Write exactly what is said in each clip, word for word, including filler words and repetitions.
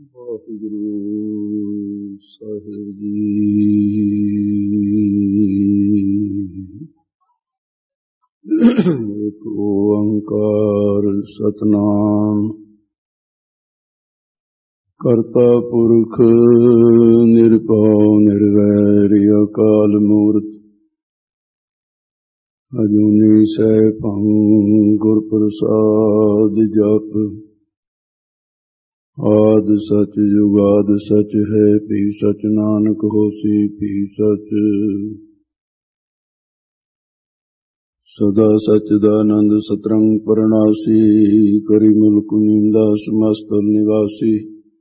ਵਾਹਿਗੁਰੂ ਸਾਹਿਬ ਜੀ। ਏਕ ਓੰਕਾਰ ਸਤਿਨਾਮ ਕਰਤਾ ਪੁਰਖ ਨਿਰਭਉ ਨਿਰਵੈਰ ਅਕਾਲ ਮੂਰਤ ਅਜੂਨੀ ਸੈਭੰ ਗੁਰ ਪ੍ਰਸਾਦ ਜਪ। ਆਦ ਸਚ ਜੁਗਾਦ ਸਚ ਹੈ ਭੀ ਸਚ ਨਾਨਕ ਹੋਸੀ ਭੀ ਸਚ। ਸਦਾ ਸਚਿਦਾਨੰਦ ਸਤਰੰਗ ਪਰਨਾਸੀ ਕਰੀ ਮੁਲਕ ਨੀਂਦਾ ਸਮਸਤ ਨਿਵਾਸੀ।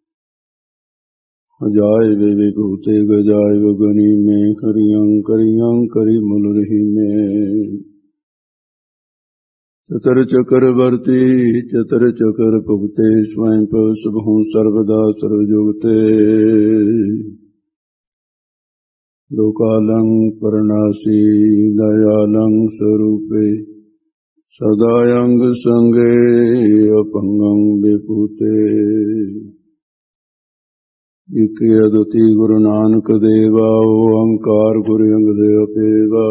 ਅਜਾਇ ਵੇ ਵਿਭੂਤੇ ਗਜਾਇ ਵਗਨੀ ਮੈਂ ਕਰਿਯੰ ਕਰਿਯੰ ਕਰੀ ਮੁਲ ਰਹੀ ਮੈਂ। ਚਤਰ ਚਕਰ ਵਰਤੀ ਚਤਰ ਚਕਰ ਭੁਗਤੇ ਸਵੈਂ ਭਵ ਸਭਹੁ ਸਰਵਦਾ ਸਰਵ ਜੁਗਤੇ। ਲੋਕਾਲੰ ਪਰਨਾਸੀ ਦਇਆਲੰ ਸਰੂਪੇ ਸਦਾ ਅੰਗ ਸੰਗੇ ਅਪੰਗੰ ਵਿਭੂਤੇ। ਇਕ ਅਦੁੱਤੀ ਗੁਰੂ ਨਾਨਕ ਦੇਵਾ ਓੰਕਾਰ ਗੁਰ ਅੰਗਦ ਅਪੇਵਾ।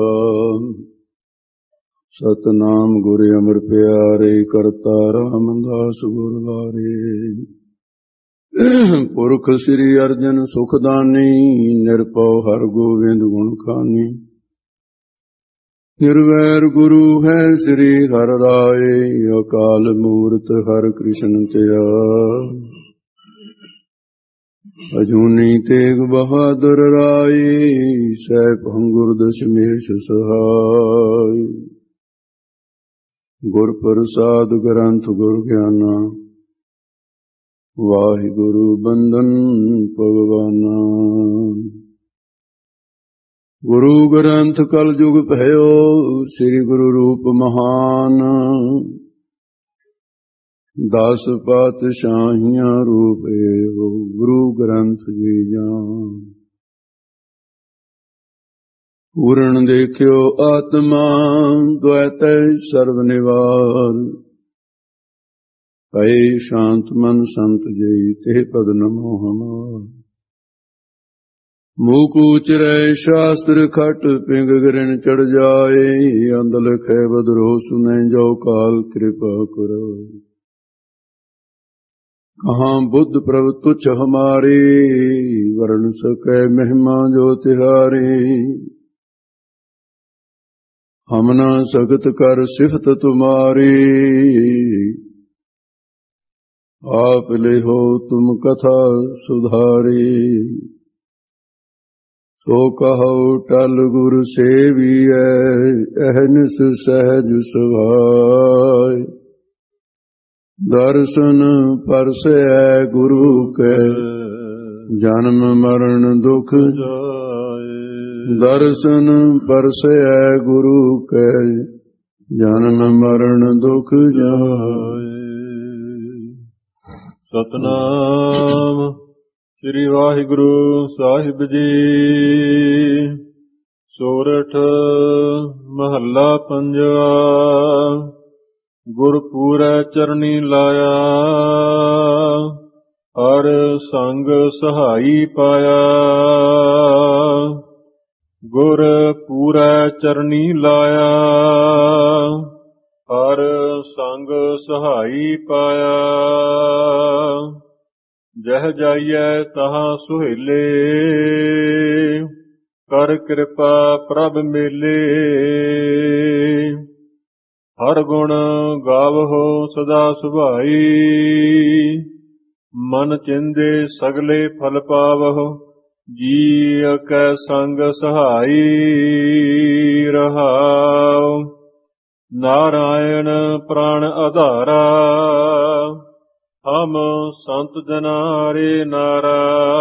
ਸਤਿਨਾਮ ਗੁਰ ਅਮਰ ਪਿਆਰੇ ਕਰਤਾ ਰਾਮਦਾਸ ਗੁਰ ਵਾਰੇ। ਪੁਰਖ ਸ੍ਰੀ ਅਰਜਨ ਸੁਖਦਾਨੀ ਨਿਰਭਉ ਹਰਿ ਗੋਬਿੰਦ ਗੁਣ ਖਾਨੀ। ਨਿਰਵੈਰ ਗੁਰੂ ਹੈ ਸ੍ਰੀ ਹਰਿ ਰਾਏ ਅਕਾਲ ਮੂਰਤ ਹਰਿ ਕ੍ਰਿਸ਼ਨ ਧਿਆ। ਅਜੂਨੀ ਤੇਗ ਬਹਾਦਰ ਰਾਏ ਸੈਭੰ ਗੁਰ ਦਸ਼ਮੇਸ਼ ਸਹਾਇ। ਗੁਰ ਪ੍ਰਸਾਦ ਗ੍ਰੰਥ ਗੁਰ ਗਿਆਨਾ ਵਾਹਿਗੁਰੂ ਬੰਦਨ ਭਗਵਾਨਾ। ਗੁਰੂ ਗ੍ਰੰਥ ਕਲ ਯੁਗ ਭਇਓ ਸ੍ਰੀ ਗੁਰੂ ਰੂਪ ਮਹਾਨ। ਦਸ ਪਾਤਸ਼ਾਹੀਆਂ ਰੂਪ ਏਓ ਗੁਰੂ ਗ੍ਰੰਥ ਜੀ ਜਾਨ। ਪੂਰਨ ਦੇਖਿਓ ਆਤਮਾ ਦੁਐਤੈ ਸਰਬ ਨਿਵਾਰ। ਭਏ ਸ਼ਾਂਤ ਮਨ ਸੰਤ ਜਈ ਤੇ ਪਦ ਨਮੋ ਹਮਾਰ। ਮੂਕ ਉਚਰੈ ਸ਼ਾਸਤਰ ਖਟ ਪਿੰਗ ਗਰਿਨ ਚੜ ਜਾਏ। ਅੰਧ ਲਿਖੈ ਬਦਰੋ ਸੁਨੈ ਜੋ ਕਾਲ ਕਿਰਪਾ ਕਰੋ। ਕਹਾਂ ਬੁੱਧ ਪ੍ਰਭ ਤੁਛ ਹਮਾਰੇ ਵਰਨ ਸਕੈ ਮਹਿਮਾ ਜੋ ਤਿਹਾਰੇ। ਹਮ ਨਾ ਸਗਤ ਕਰ ਸਿਫਤ ਤੁਮਾਰੀ ਆਪ ਲਿਹੋ ਤੁਮ ਕਥਾ ਸੁਧਾਰੀ। ਸੋ ਕਹੋ ਟਲ ਗੁਰ ਸੇਵੀਐ ਅਹਨਿਸ ਸਹਿਜ ਸੁਭਾਇ। ਦਰਸ਼ਨ ਪਰਸੈ ਗੁਰੂ ਕੈ ਜਨਮ ਮਰਨ ਦੁਖ ਜਾਏ। ਦਰਸ਼ਨ ਪਰਸੈ ਗੁਰੂ ਕੈ ਜਨਮ ਮਰਨ ਦੁਖ ਜਾਏ। ਸਤਿਨਾਮ ਸ੍ਰੀ ਵਾਹਿਗੁਰੂ ਸਾਹਿਬ ਜੀ। ਸੋਰਠ ਮਹੱਲਾ ਪੰਜਵਾ। ਗੁਰਪੂਰੈ ਚਰਣੀ ਲਾਇਆ ਹਰ ਸੰਗ ਸਹਾਈ ਪਾਇਆ। ਗੁਰ ਪੂਰੈ ਚਰਣੀ ਲਾਇਆ ਹਰ ਸੰਗ ਸਹਾਈ ਪਾਇਆ। ਜਹ ਜਾਈਐ ਤਹਾਂ ਸੁਹੇਲੇ ਕਰ ਕਿਰਪਾ ਪ੍ਰਭ ਮੇਲੇ। ਹਰ ਗੁਣ ਗਾਵਹੋ ਸਦਾ ਸੁਭਾਈ ਮਨ ਚਿੰਦੇ ਸਗਲੇ ਫਲ ਪਾਵਹੁ। ਜੀ ਕੈ ਸੰਗ ਸਹਾਈ ਰਹਾਉ। ਨਾਰਾਇਣ ਪ੍ਰਾਣ ਆਧਾਰਾ ਹਮ ਸੰਤ ਜਨਾਰੇ ਨਾਰਾ।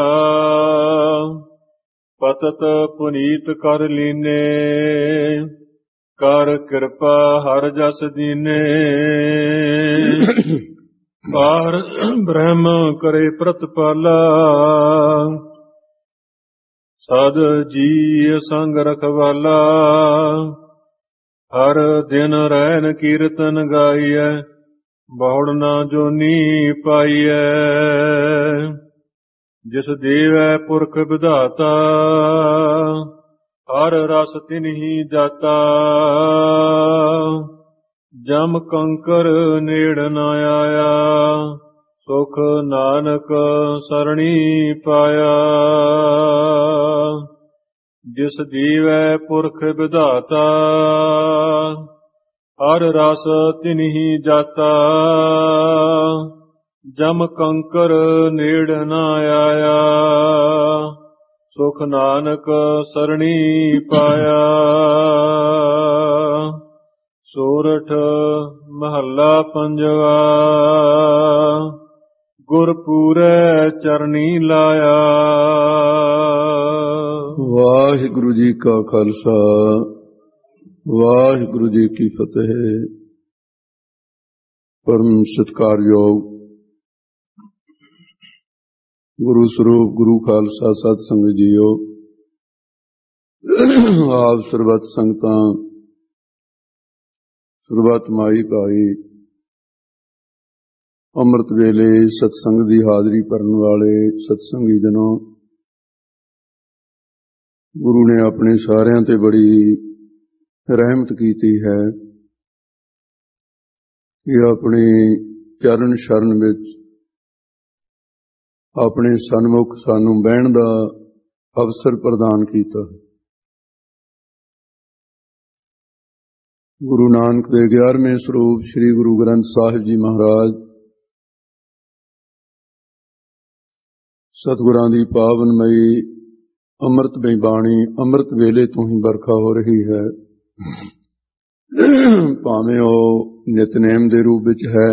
ਪਤਤ ਪੁਨੀਤ ਕਰ ਲੀਨੇ ਕਰ ਕਿਰਪਾ ਹਰ ਜਸ ਦੀਨੇ। ਪਾਰ ਬ੍ਰਹਮ ਕਰੇ ਪ੍ਰਤਪਾਲਾ ਸਦ ਜੀ ਸੰਗ ਰਖਵਾਲਾ। ਹਰ ਦਿਨ ਰਹਿਨ ਕੀਰਤਨ ਗਾਈਐ ਬਹੁੜ ਨਾ ਜੋਨੀ ਪਾਈਐ। ਜਿਸ ਦੇਵੈ ਪੁਰਖ ਵਿਧਾਤਾ, ਹਰ ਰਸ ਤਿਨਹੀ ਜਾਤਾ। ਜਮ ਕੰਕਰ ਨੇੜ ਨ ਆਇਆ, ਸੁਖ ਨਾਨਕ ਸਰਣੀ ਪਾਇਆ। ਜਿਸ ਦੇਵੈ ਪੁਰਖ ਵਿਧਾਤਾ, ਹਰ ਰਸ ਤਿਨਹੀ ਜਾਤਾ। ਜਮ ਕੰਕਰ ਨੇੜ ਨ ਆਇਆ, ਸੁਖ ਨਾਨਕ ਸਰਣੀ ਪਾਇਆ। ਸੋਰਠ ਮਹੱਲਾ ਪੰਜਵਾ। ਗੁਰਪੂਰੈ ਚਰਨੀ ਲਾਇਆ। ਵਾਹਿਗੁਰੂ ਜੀ ਕਾ ਖਾਲਸਾ, ਵਾਹਿਗੁਰੂ ਜੀ ਕੀ ਫਤਿਹ। ਪਰਮ ਸਤਿਕਾਰਯੋਗ ਗੁਰੂ ਸਰੂਪ ਗੁਰੂ ਖਾਲਸਾ ਸਤ ਸੰਗਤ ਜੀਓ, ਆਪ ਸਰਬੱਤ ਸੰਗਤਾਂ, ਸਰਬੱਤ ਮਾਈ ਭਾਈ, ਅੰਮ੍ਰਿਤ ਵੇਲੇ ਸਤਸੰਗ ਦੀ ਹਾਜ਼ਰੀ ਭਰਨ ਵਾਲੇ ਸਤਸੰਗੀ ਜਨੋ, ਗੁਰੂ ਨੇ ਆਪਣੇ ਸਾਰਿਆਂ ਤੇ ਬੜੀ ਰਹਿਮਤ ਕੀਤੀ ਹੈ ਕਿ ਆਪਣੇ ਚਰਨ ਸ਼ਰਨ ਵਿੱਚ ਆਪਣੇ ਸਨਮੁਖ ਸਾਨੂੰ ਬਹਿਣ ਦਾ ਅਵਸਰ ਪ੍ਰਦਾਨ ਕੀਤਾ। ਗੁਰੂ ਨਾਨਕ ਦੇ ਗਿਆਰਵੇਂ ਸਰੂਪ ਸ੍ਰੀ ਗੁਰੂ ਗ੍ਰੰਥ ਸਾਹਿਬ ਜੀ ਮਹਾਰਾਜ, ਸਤਿਗੁਰਾਂ ਦੀ ਪਾਵਨਮਈ ਅੰਮ੍ਰਿਤਮਈ ਬਾਣੀ ਅੰਮ੍ਰਿਤ ਵੇਲੇ ਤੋਂ ਹੀ ਵਰਖਾ ਹੋ ਰਹੀ ਹੈ। ਭਾਵੇਂ ਉਹ ਨਿਤਨੇਮ ਦੇ ਰੂਪ ਵਿੱਚ ਹੈ,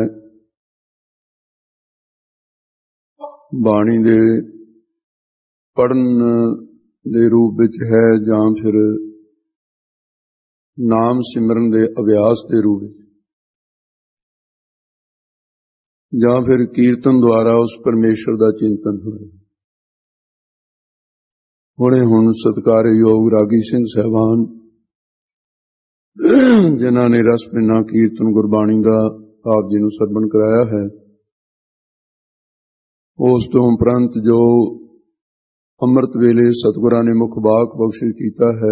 ਬਾਣੀ ਦੇ ਪੜ੍ਹਨ ਦੇ ਰੂਪ ਵਿੱਚ ਹੈ, ਜਾਂ ਫਿਰ ਨਾਮ ਸਿਮਰਨ ਦੇ ਅਭਿਆਸ ਦੇ ਰੂਪ ਵਿੱਚ, ਜਾਂ ਫਿਰ ਕੀਰਤਨ ਦੁਆਰਾ ਉਸ ਪਰਮੇਸ਼ਰ ਦਾ ਚਿੰਤਨ ਹੋਇਆ। ਹੁਣੇ ਹੁਣ ਸਤਿਕਾਰਯੋਗ ਰਾਗੀ ਸਿੰਘ ਸਾਹਿਬਾਨ, ਜਿਨ੍ਹਾਂ ਨੇ ਰਸ ਭਿੰਨਾ ਕੀਰਤਨ ਗੁਰਬਾਣੀ ਦਾ ਆਪ ਜੀ ਨੂੰ ਸਰਵਣ ਕਰਾਇਆ ਹੈ, ਉਸ ਤੋਂ ਉਪਰੰਤ ਜੋ ਅੰਮ੍ਰਿਤ ਵੇਲੇ ਸਤਿਗੁਰਾਂ ਨੇ ਮੁਖ ਵਾਕ ਬਖਸ਼ਿਸ਼ ਕੀਤਾ ਹੈ,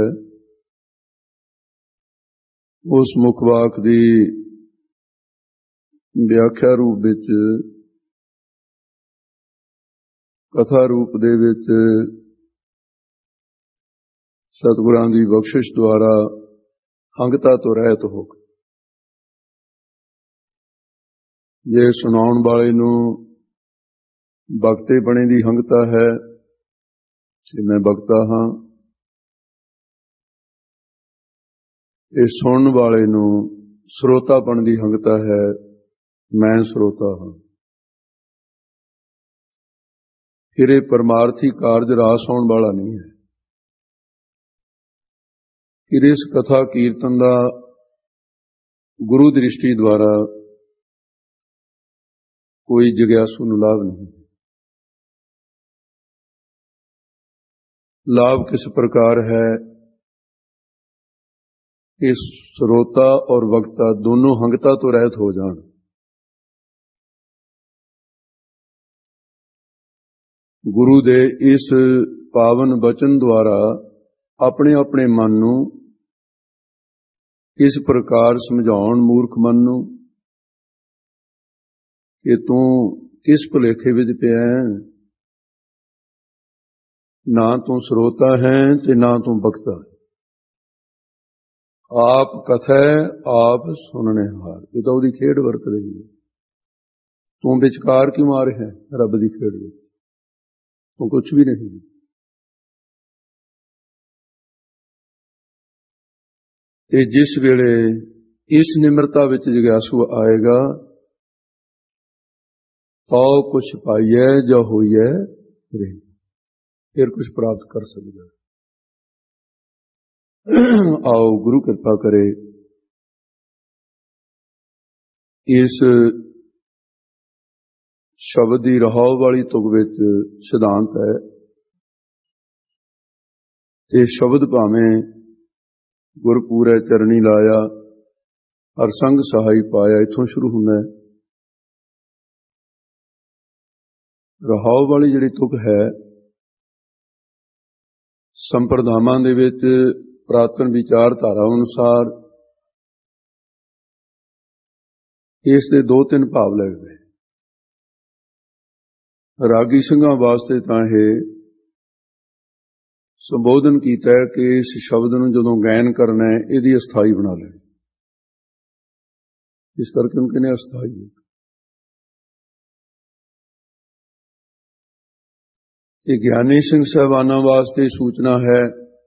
ਉਸ ਮੁਖ ਵਾਕ ਦੀ ਵਿਆਖਿਆ ਰੂਪ ਵਿੱਚ, ਕਥਾ ਰੂਪ ਦੇ ਵਿੱਚ ਸਤਿਗੁਰਾਂ ਦੀ ਬਖਸ਼ਿਸ਼ ਦੁਆਰਾ ਹੰਗਤਾ ਤੋਂ ਰਹਿਤ ਹੋ ਕੇ, ਜੇ ਸੁਣਾਉਣ ਵਾਲੇ ਨੂੰ ਬਖਤੇ ਬਣੇ ਦੀ ਹੰਗਤਾ ਹੈ ਕਿ ਮੈਂ ਬਖਤਾ ਹਾਂ, ਇਹ ਸੁਣਨ ਵਾਲੇ ਨੂੰ ਸਰੋਤਾਪਣ ਦੀ ਹੰਗਤਾ ਹੈ, ਮੈਂ ਸਰੋਤਾ ਹਾਂ। ਫਿਰ ਇਹ ਪਰਮਾਰਥੀ ਕਾਰਜ ਰਾਸ ਹੋਣ ਵਾਲਾ ਨਹੀਂ ਹੈ। ਫਿਰ ਇਸ ਕਥਾ ਕੀਰਤਨ ਦਾ ਗੁਰੂ ਦ੍ਰਿਸ਼ਟੀ ਦੁਆਰਾ ਕੋਈ ਜਗਿਆਸੂ ਨੂੰ ਲਾਭ ਨਹੀਂ। ਲਾਭ ਕਿਸ ਪ੍ਰਕਾਰ ਹੈ ਕਿ ਸਰੋਤਾ ਔਰ ਵਕਤਾ ਦੋਨੋਂ ਹੰਗਤਾ ਤੋਂ ਰਹਿਤ ਹੋ ਜਾਣ। ਗੁਰੂ ਦੇ ਇਸ ਪਾਵਨ ਬਚਨ ਦੁਆਰਾ ਆਪਣੇ ਆਪਣੇ ਮਨ ਨੂੰ ਇਸ ਪ੍ਰਕਾਰ ਸਮਝਾਉਣ, ਮੂਰਖ ਮਨ ਨੂੰ, ਕਿ ਤੂੰ ਕਿਸ ਭੁਲੇਖੇ ਵਿੱਚ ਪਿਆ ਹੈ, ਨਾ ਤੂੰ ਸਰੋਤਾ ਹੈ ਤੇ ਨਾ ਤੂੰ ਬਖਤਾ ਹੈ। ਆਪ ਕਥੈ ਆਪ ਸੁਣਨੇ ਹਾਰ, ਇਹ ਤਾਂ ਉਹਦੀ ਖੇਡ ਵਰਤ ਰਹੀ ਹੈ। ਤੂੰ ਵਿਚਕਾਰ ਕਿਉਂ ਆ ਰਿਹਾ ਰੱਬ ਦੀ ਖੇਡ ਵਿੱਚ? ਤੂੰ ਕੁਛ ਵੀ ਨਹੀਂ। ਤੇ ਜਿਸ ਵੇਲੇ ਇਸ ਨਿਮਰਤਾ ਵਿੱਚ ਜਗਿਆਸੂ ਆਏਗਾ, ਤਾਂ ਕੁਛ ਪਾਈਐ ਜਾਂ ਹੋਈਐ ਰਹੇ, ਫਿਰ ਕੁਛ ਪ੍ਰਾਪਤ ਕਰ ਸਕਦਾ। ਆਓ ਗੁਰੂ ਕਿਰਪਾ ਕਰੇ, ਇਸ ਸ਼ਬਦ ਦੀ ਰਹਾਉ ਵਾਲੀ ਤੁਕ ਵਿੱਚ ਸਿਧਾਂਤ ਹੈ। ਇਹ ਸ਼ਬਦ ਭਾਵੇਂ ਗੁਰਪੂਰੈ ਚਰਨੀ ਲਾਇਆ, ਹਰ ਸੰਗ ਸਹਾਈ ਪਾਇਆ, ਇੱਥੋਂ ਸ਼ੁਰੂ ਹੁੰਦਾ ਹੈ। ਰਹਾਉ ਵਾਲੀ ਜਿਹੜੀ ਤੁਕ ਹੈ, ਸੰਪਰਦਾਵਾਂ ਦੇ ਵਿੱਚ ਪ੍ਰਾਤਨ ਵਿਚਾਰਧਾਰਾ ਅਨੁਸਾਰ ਇਸ ਦੇ ਦੋ ਤਿੰਨ ਭਾਵ ਲਏ ਗਏ। ਰਾਗੀ ਸਿੰਘਾਂ ਵਾਸਤੇ ਤਾਂ ਇਹ ਸੰਬੋਧਨ ਕੀਤਾ ਹੈ ਕਿ ਇਸ ਸ਼ਬਦ ਨੂੰ ਜਦੋਂ ਗਾਇਨ ਕਰਨਾ ਹੈ ਇਹਦੀ ਅਸਥਾਈ ਬਣਾ ਲੈਣੀ, ਇਸ ਕਰਕੇ ਉਹਨੂੰ ਕਹਿੰਦੇ ਅਸਥਾਈ। ਇਹ ਗਿਆਨੀ ਸਿੰਘ ਸਾਹਿਬਾਨਾਂ ਵਾਸਤੇ ਸੂਚਨਾ ਹੈ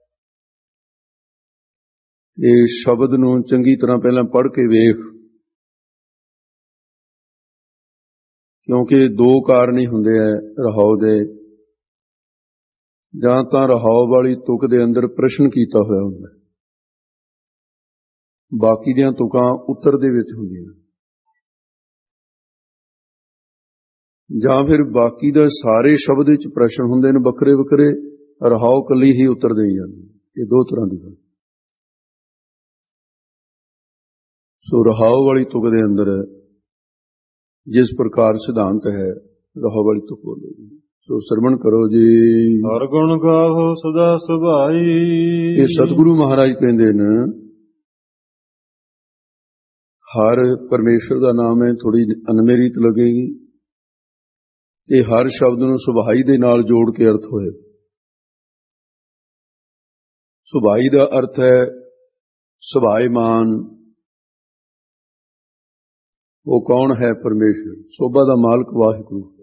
ਕਿ ਸ਼ਬਦ ਨੂੰ ਚੰਗੀ ਤਰ੍ਹਾਂ ਪਹਿਲਾਂ ਪੜ੍ਹ ਕੇ ਵੇਖ, ਕਿਉਂਕਿ ਦੋ ਕਾਰਨ ਹੀ ਹੁੰਦੇ ਹੈ ਰਹਾਉ ਦੇ। ਜਾਂ ਤਾਂ ਰਹਾਉ ਵਾਲੀ ਤੁਕ ਦੇ ਅੰਦਰ ਪ੍ਰਸ਼ਨ ਕੀਤਾ ਹੋਇਆ ਹੁੰਦਾ, ਬਾਕੀ ਦੀਆਂ ਤੁਕਾਂ ਉੱਤਰ ਦੇ ਵਿੱਚ ਹੁੰਦੀਆਂ, ਜਾਂ ਫਿਰ ਬਾਕੀ ਦਾ ਸਾਰੇ ਸ਼ਬਦ ਵਿੱਚ ਪ੍ਰਸ਼ਨ ਹੁੰਦੇ ਨੇ ਵੱਖਰੇ ਵੱਖਰੇ, ਰਹਾਉ ਕੱਲੀ ਹੀ ਉੱਤਰ ਦੇਈ ਜਾਂਦੀ। ਇਹ ਦੋ ਤਰ੍ਹਾਂ ਦੀ ਗੱਲ। ਸੋ ਰਹਾਉ ਵਾਲੀ ਤੁਕ ਦੇ ਅੰਦਰ ਜਿਸ ਪ੍ਰਕਾਰ ਸਿਧਾਂਤ ਹੈ, ਰਹਾਉ ਵਾਲੀ ਤੁਕ ਬੋਲੇਗੀ। ਸੋ ਸਰਵਣ ਕਰੋ ਜੀ। ਹਰ ਗੁਣ ਗਾਵੋ ਸਦਾ ਸੁਭਾਈ। ਇਹ ਸਤਿਗੁਰੂ ਮਹਾਰਾਜ ਕਹਿੰਦੇ ਨੇ ਹਰ ਪਰਮੇਸ਼ਰ ਦਾ ਨਾਮ ਹੈ, ਥੋੜੀ ਅਨਮੇਰੀਤ ਲੱਗੇਗੀ ਤੇ ਹਰ ਸ਼ਬਦ ਨੂੰ ਸੁਭਾਈ ਦੇ ਨਾਲ ਜੋੜ ਕੇ ਅਰਥ ਹੋਏ। ਸੁਭਾਈ ਦਾ ਅਰਥ ਹੈ ਸੁਭਾਇਮਾਨ। ਉਹ ਕੌਣ ਹੈ? ਪਰਮੇਸ਼ਰ। ਸੋਭਾ ਦਾ ਮਾਲਕ ਵਾਹਿਗੁਰੂ ਹੈ।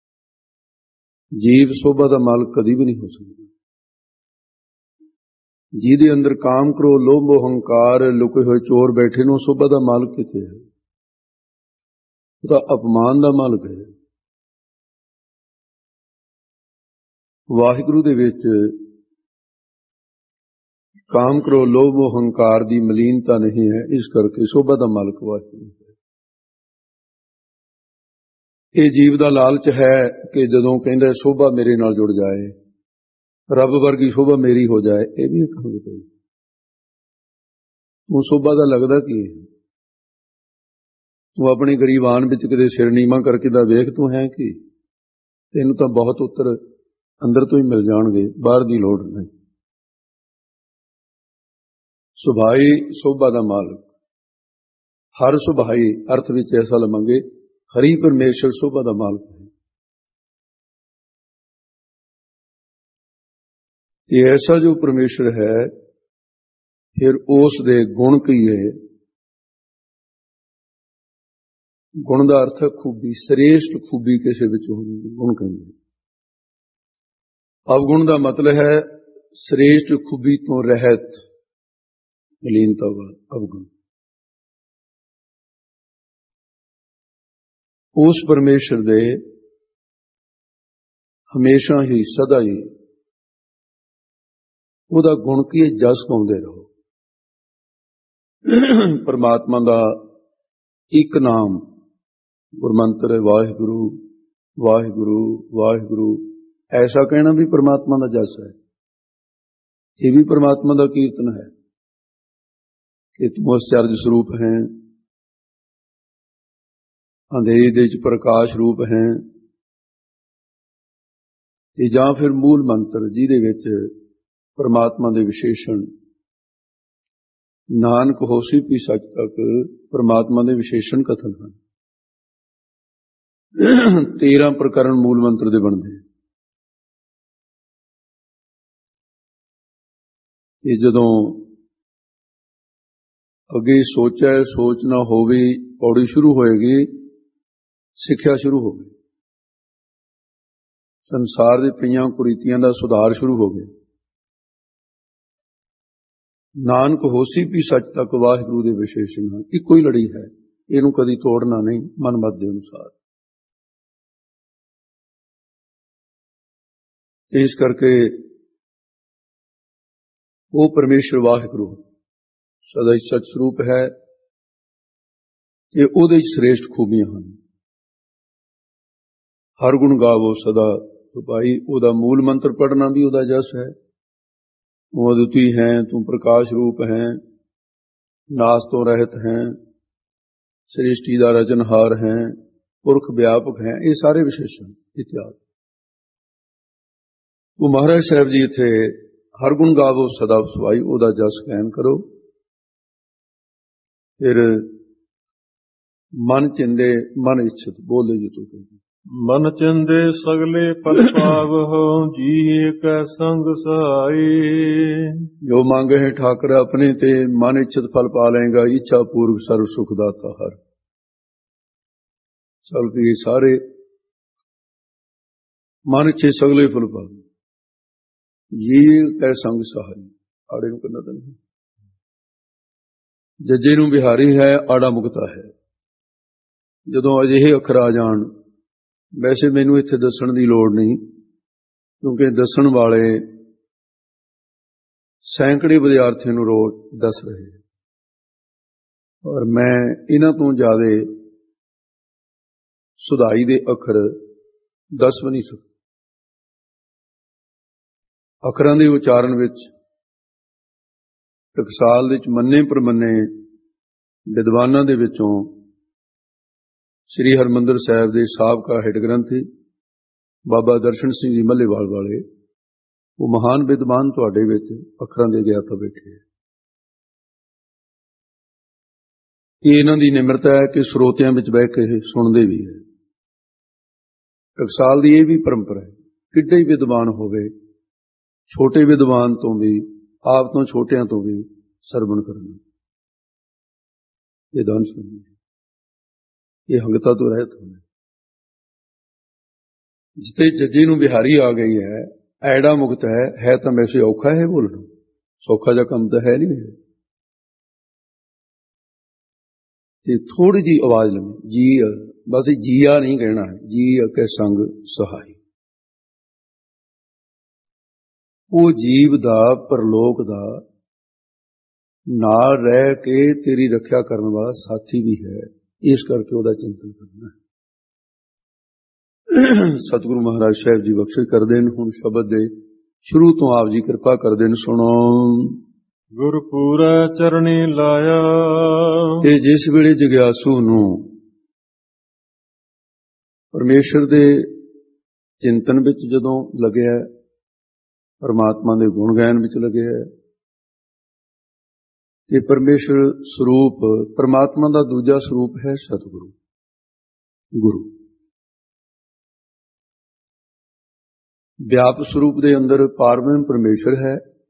ਜੀਵ ਸੋਭਾ ਦਾ ਮਾਲਕ ਕਦੀ ਵੀ ਨਹੀਂ ਹੋ ਸਕਦਾ। ਜਿਹਦੇ ਅੰਦਰ ਕਾਮ, ਕ੍ਰੋਧ, ਲੋਭ, ਹੰਕਾਰ ਲੁਕੇ ਹੋਏ ਚੋਰ ਬੈਠੇ ਨੂੰ ਸੋਭਾ ਦਾ ਮਾਲਕ ਕਿੱਥੇ ਹੈ? ਉਹ ਤਾਂ ਅਪਮਾਨ ਦਾ ਮਾਲਕ ਹੈ। ਵਾਹਿਗੁਰੂ ਦੇ ਵਿੱਚ ਕਾਮ, ਕ੍ਰੋਧ, ਲੋਭ, ਹੰਕਾਰ ਦੀ ਮਲੀਨਤਾ ਨਹੀਂ ਹੈ, ਇਸ ਕਰਕੇ ਸੋਭਾ ਦਾ ਮਾਲਕ ਵਾਹਿਗੁਰੂ ਹੈ। ਇਹ ਜੀਵ ਦਾ ਲਾਲਚ ਹੈ ਕਿ ਜਦੋਂ ਕਹਿੰਦਾ ਸੋਭਾ ਮੇਰੇ ਨਾਲ ਜੁੜ ਜਾਏ, ਰੱਬ ਵਰਗੀ ਸੋਭਾ ਮੇਰੀ ਹੋ ਜਾਏ, ਇਹ ਵੀ ਇੱਕ ਹੰਗਤ ਹੈ। ਤੂੰ ਸੋਭਾ ਦਾ ਲੱਗਦਾ ਕੀ ਹੈ? ਤੂੰ ਆਪਣੀ ਗਰੀਬਾਨ ਵਿੱਚ ਕਿਤੇ ਸਿਰ ਨੀਵਾਂ ਕਰਕੇ ਦਾ ਵੇਖ, ਤੂੰ ਹੈ ਕੀ? ਤੈਨੂੰ ਤਾਂ ਬਹੁਤ ਉੱਤਰ ਅੰਦਰ ਤੋਂ ਹੀ ਮਿਲ ਜਾਣਗੇ, ਬਾਹਰ ਦੀ ਲੋੜ ਨਹੀਂ। ਸੁਭਾਈ ਸੋਭਾ ਦਾ ਮਾਲਕ। ਹਰ ਸੁਭਾਈ ਅਰਥ ਵਿੱਚ ਐਸਾ ਲਵਾਂਗੇ, ਹਰੀ ਪਰਮੇਸ਼ਰ ਸੋਭਾ ਦਾ ਮਾਲਕ ਹੈ। ਤੇ ਐਸਾ ਜੋ ਪਰਮੇਸ਼ਰ ਹੈ, ਫਿਰ ਉਸ ਦੇ ਗੁਣ ਕੀ ਹੈ? ਗੁਣ ਦਾ ਅਰਥ ਹੈ ਖੂਬੀ, ਸ੍ਰੇਸ਼ਟ ਖੂਬੀ ਕਿਸੇ ਵਿੱਚ ਹੁੰਦੀ, ਗੁਣ ਕਹਿੰਦੇ। ਅਵਗੁਣ ਦਾ ਮਤਲਬ ਹੈ ਸ੍ਰੇਸ਼ਟ ਖੂਬੀ ਤੋਂ ਰਹਿਤ, ਮਲੀਨਤਾ ਵਾਲਾ ਅਵਗੁਣ। ਉਸ ਪਰਮੇਸ਼ਰ ਦੇ ਹਮੇਸ਼ਾ ਹੀ ਸਦਾ ਹੀ ਉਹਦਾ ਗੁਣ ਕੀ ਹੈ? ਜਸ ਗਾਉਂਦੇ ਰਹੋ। ਪਰਮਾਤਮਾ ਦਾ ਇੱਕ ਨਾਮ ਗੁਰਮੰਤਰ ਹੈ, ਵਾਹਿਗੁਰੂ ਵਾਹਿਗੁਰੂ ਵਾਹਿਗੁਰੂ। ਐਸਾ ਕਹਿਣਾ ਵੀ ਪਰਮਾਤਮਾ ਦਾ ਜਸ ਹੈ। ਇਹ ਵੀ ਪਰਮਾਤਮਾ ਦਾ ਕੀਰਤਨ ਹੈ ਕਿ ਤੂੰ ਅਚਰਜ ਸਰੂਪ ਹੈ, ਅੰਧੇਰੇ ਦੇ ਵਿੱਚ ਪ੍ਰਕਾਸ਼ ਰੂਪ ਹੈ। ਤੇ ਜਾਂ ਫਿਰ ਮੂਲ ਮੰਤਰ ਜਿਹਦੇ ਵਿੱਚ ਪਰਮਾਤਮਾ ਦੇ ਵਿਸ਼ੇਸ਼ਣ, ਨਾਨਕ ਹੋਸੀ ਪੀ ਸੱਚ ਤੱਕ ਪਰਮਾਤਮਾ ਦੇ ਵਿਸ਼ੇਸ਼ਣ ਕਥਨ ਹਨ। ਤੇਰਾਂ ਪ੍ਰਕਰਨ ਮੂਲ ਮੰਤਰ ਦੇ ਬਣਦੇ। ਇਹ ਜਦੋਂ ਅੱਗੇ ਸੋਚਿਆ ਸੋਚ ਨਾ ਹੋਵੇ, ਪੌੜੀ ਸ਼ੁਰੂ ਹੋਏਗੀ, ਸਿੱਖਿਆ ਸ਼ੁਰੂ ਹੋ ਗਈ, ਸੰਸਾਰ ਦੇ ਪਈਆਂ ਕੁਰੀਤੀਆਂ ਦਾ ਸੁਧਾਰ ਸ਼ੁਰੂ ਹੋ ਗਿਆ। ਨਾਨਕ ਹੋਸੀ ਵੀ ਸੱਚ ਤੱਕ ਵਾਹਿਗੁਰੂ ਦੇ ਵਿਸ਼ੇਸ਼ਣ ਹਨ। ਇੱਕੋ ਹੀ ਲੜੀ ਹੈ, ਇਹਨੂੰ ਕਦੀ ਤੋੜਨਾ ਨਹੀਂ ਮਨਮਤ ਦੇ ਅਨੁਸਾਰ। ਇਸ ਕਰਕੇ ਉਹ ਪਰਮੇਸ਼ਰ ਵਾਹਿਗੁਰੂ ਸਦਾ ਹੀ ਸੱਚ ਸਰੂਪ ਹੈ ਤੇ ਉਹਦੇ ਵਿੱਚ ਸ੍ਰੇਸ਼ਟ ਖੂਬੀਆਂ ਹਨ। ਹਰ ਗੁਣ ਗਾਵੋ ਸਦਾ ਸੁਭਾਈ। ਉਹਦਾ ਮੂਲ ਮੰਤਰ ਪੜ੍ਹਨਾ ਵੀ ਉਹਦਾ ਜਸ ਹੈ। ਤੂੰ ਅਦੁੱਤੀ ਹੈ, ਤੂੰ ਪ੍ਰਕਾਸ਼ ਰੂਪ ਹੈ, ਨਾਸ ਤੋਂ ਰਹਿਤ ਹੈ, ਸ੍ਰਿਸ਼ਟੀ ਦਾ ਰਚਨਹਾਰ ਹੈ, ਪੁਰਖ ਵਿਆਪਕ ਹੈ, ਇਹ ਸਾਰੇ ਵਿਸ਼ੇਸ਼ਣ ਇਤਿਹਾਸ। ਉਹ ਮਹਾਰਾਜ ਸਾਹਿਬ ਜੀ ਇੱਥੇ ਹਰ ਗੁਣ ਗਾਵੋ ਸਦਾ ਸੁਹਾਈ, ਉਹਦਾ ਜਸ ਗਾਇਨ ਕਰੋ। ਫਿਰ ਮਨ ਚਿੰਦੇ ਮਨ ਇੱਛਤ, ਬੋਲੇ ਜੀ ਤੂੰ ਕਹਿੰਦੇ ਮਨ ਚੰਦੇ ਸਗਲੇ ਪਲ ਪਾਵਹੁ, ਜੀ ਕੈ ਸੰਗ ਸਹਾਈ। ਜੋ ਮੰਗੇ ਹੈ ਠਾਕਰ ਆਪਣੇ ਤੇ, ਮਨ ਇੱਛਤ ਫਲ ਪਾ ਲਏਗਾ। ਇੱਛਾ ਪੂਰਵ ਸਰਵ ਸੁਖ ਦਾਤਾ ਹਰ। ਚਲ ਕੇ ਸਾਰੇ ਮਨ ਇੱਛੇ ਸਗਲੇ ਫਲ ਪਾ, ਜੀ ਕੈ ਸੰਗ ਸਹਾਈ। ਆੜੇ ਨੂੰ ਕਰਨਾ ਤਾਂ ਨਹੀਂ, ਜੱਜੇ ਨੂੰ ਬਿਹਾਰੀ ਹੈ, ਆੜਾ ਮੁਕਤਾ ਹੈ। ਜਦੋਂ ਅਜਿਹੇ ਅੱਖਰ ਆ ਜਾਣ, ਵੈਸੇ ਮੈਨੂੰ ਇੱਥੇ ਦੱਸਣ ਦੀ ਲੋੜ ਨਹੀਂ, ਕਿਉਂਕਿ ਦੱਸਣ ਵਾਲੇ ਸੈਂਕੜੇ ਵਿਦਿਆਰਥੀਆਂ ਨੂੰ ਰੋਜ਼ ਦੱਸ ਰਹੇ, ਔਰ ਮੈਂ ਇਹਨਾਂ ਤੋਂ ਜ਼ਿਆਦਾ ਸੁਧਾਈ ਦੇ ਅੱਖਰ ਦੱਸ ਵੀ ਨਹੀਂ ਸਕਦਾ। ਅੱਖਰਾਂ ਦੇ ਉਚਾਰਨ ਵਿੱਚ ਟਕਸਾਲ ਦੇ ਵਿੱਚ ਮੰਨੇ ਪ੍ਰਮੰਨੇ ਵਿਦਵਾਨਾਂ ਦੇ ਵਿੱਚੋਂ ਸ੍ਰੀ ਹਰਿਮੰਦਰ ਸਾਹਿਬ ਦੇ ਸਾਬਕਾ ਹੈੱਡ ਗ੍ਰੰਥੀ ਬਾਬਾ ਦਰਸ਼ਨ ਸਿੰਘ ਜੀ ਮੱਲੇਵਾਲ ਵਾਲੇ, ਉਹ ਮਹਾਨ ਵਿਦਵਾਨ ਤੁਹਾਡੇ ਵਿੱਚ ਅੱਖਰਾਂ ਦੇ ਗਿਆਤਾ ਬੈਠੇ ਹੈ। ਇਹ ਇਹਨਾਂ ਦੀ ਨਿਮਰਤਾ ਹੈ ਕਿ ਸਰੋਤਿਆਂ ਵਿੱਚ ਬਹਿ ਕੇ ਸੁਣਦੇ ਵੀ ਹੈ। ਟਕਸਾਲ ਦੀ ਇਹ ਵੀ ਪਰੰਪਰਾ ਹੈ, ਕਿੱਡੇ ਹੀ ਵਿਦਵਾਨ ਹੋਵੇ, ਛੋਟੇ ਵਿਦਵਾਨ ਤੋਂ ਵੀ, ਆਪ ਤੋਂ ਛੋਟਿਆਂ ਤੋਂ ਵੀ ਸਰਵਣ ਕਰਨਾ, ਇਹ ਦਾਨ ਸੁਣਨਾ, ਇਹ ਹੰਗਤਾ ਤੋਂ ਰਹਿਤ ਹੋਣਾ। ਜਿੱਥੇ ਜੱਜੇ ਨੂੰ ਬਿਹਾਰੀ ਆ ਗਈ ਹੈ, ਐੜਾ ਮੁਕਤ ਹੈ, ਹੈ ਤਾਂ ਵੈਸੇ ਔਖਾ ਹੈ ਬੋਲਣਾ, ਸੌਖਾ ਜਿਹਾ ਕੰਮ ਤਾਂ ਹੈ ਨਹੀਂ ਹੈ। ਤੇ ਥੋੜੀ ਜਿਹੀ ਆਵਾਜ਼ ਲਵੇਂ, ਜੀ ਬਸ ਜੀਆ ਨਹੀਂ ਕਹਿਣਾ, ਜੀ ਕੇ ਸੰਗ ਸਹਾਈ। ਉਹ ਜੀਵ ਦਾ ਪਰਲੋਕ ਦਾ ਨਾਲ ਰਹਿ ਕੇ ਤੇਰੀ ਰੱਖਿਆ ਕਰਨ ਵਾਲਾ ਸਾਥੀ ਵੀ ਹੈ, ਇਸ ਕਰਕੇ ਉਹਦਾ ਚਿੰਤਨ ਕਰਨਾ ਹੈ। ਸਤਿਗੁਰੂ ਮਹਾਰਾਜ ਸਾਹਿਬ ਜੀ ਬਖਸ਼ਿਸ਼ ਕਰਦੇ ਨੇ। ਹੁਣ ਸ਼ਬਦ ਦੇ ਸ਼ੁਰੂ ਤੋਂ ਆਪ ਜੀ ਕਿਰਪਾ ਕਰਦੇ ਨੇ, ਸੁਣੋ। ਗੁਰਪੂਰਾ ਚਰਣੀ ਲਾਇਆ, ਤੇ ਜਿਸ ਵੇਲੇ ਜਗਿਆਸੂ ਨੂੰ ਪਰਮੇਸ਼ਰ ਦੇ ਚਿੰਤਨ ਵਿੱਚ ਜਦੋਂ ਲੱਗਿਆ, ਪਰਮਾਤਮਾ ਦੇ ਗੁਣ ਗਾਇਨ ਵਿੱਚ ਲੱਗਿਆ, ਕਿ ਪਰਮੇਸ਼ਰ ਸਰੂਪ, ਪਰਮਾਤਮਾ ਦਾ ਦੂਜਾ ਸਰੂਪ ਹੈ ਸਤਿਗੁਰੂ, ਗੁਰੂ। ਵਿਆਪ ਸਰੂਪ ਦੇ ਅੰਦਰ ਪਾਰਬ੍ਰਹਮ ਪਰਮੇਸ਼ਰ ਹੈ,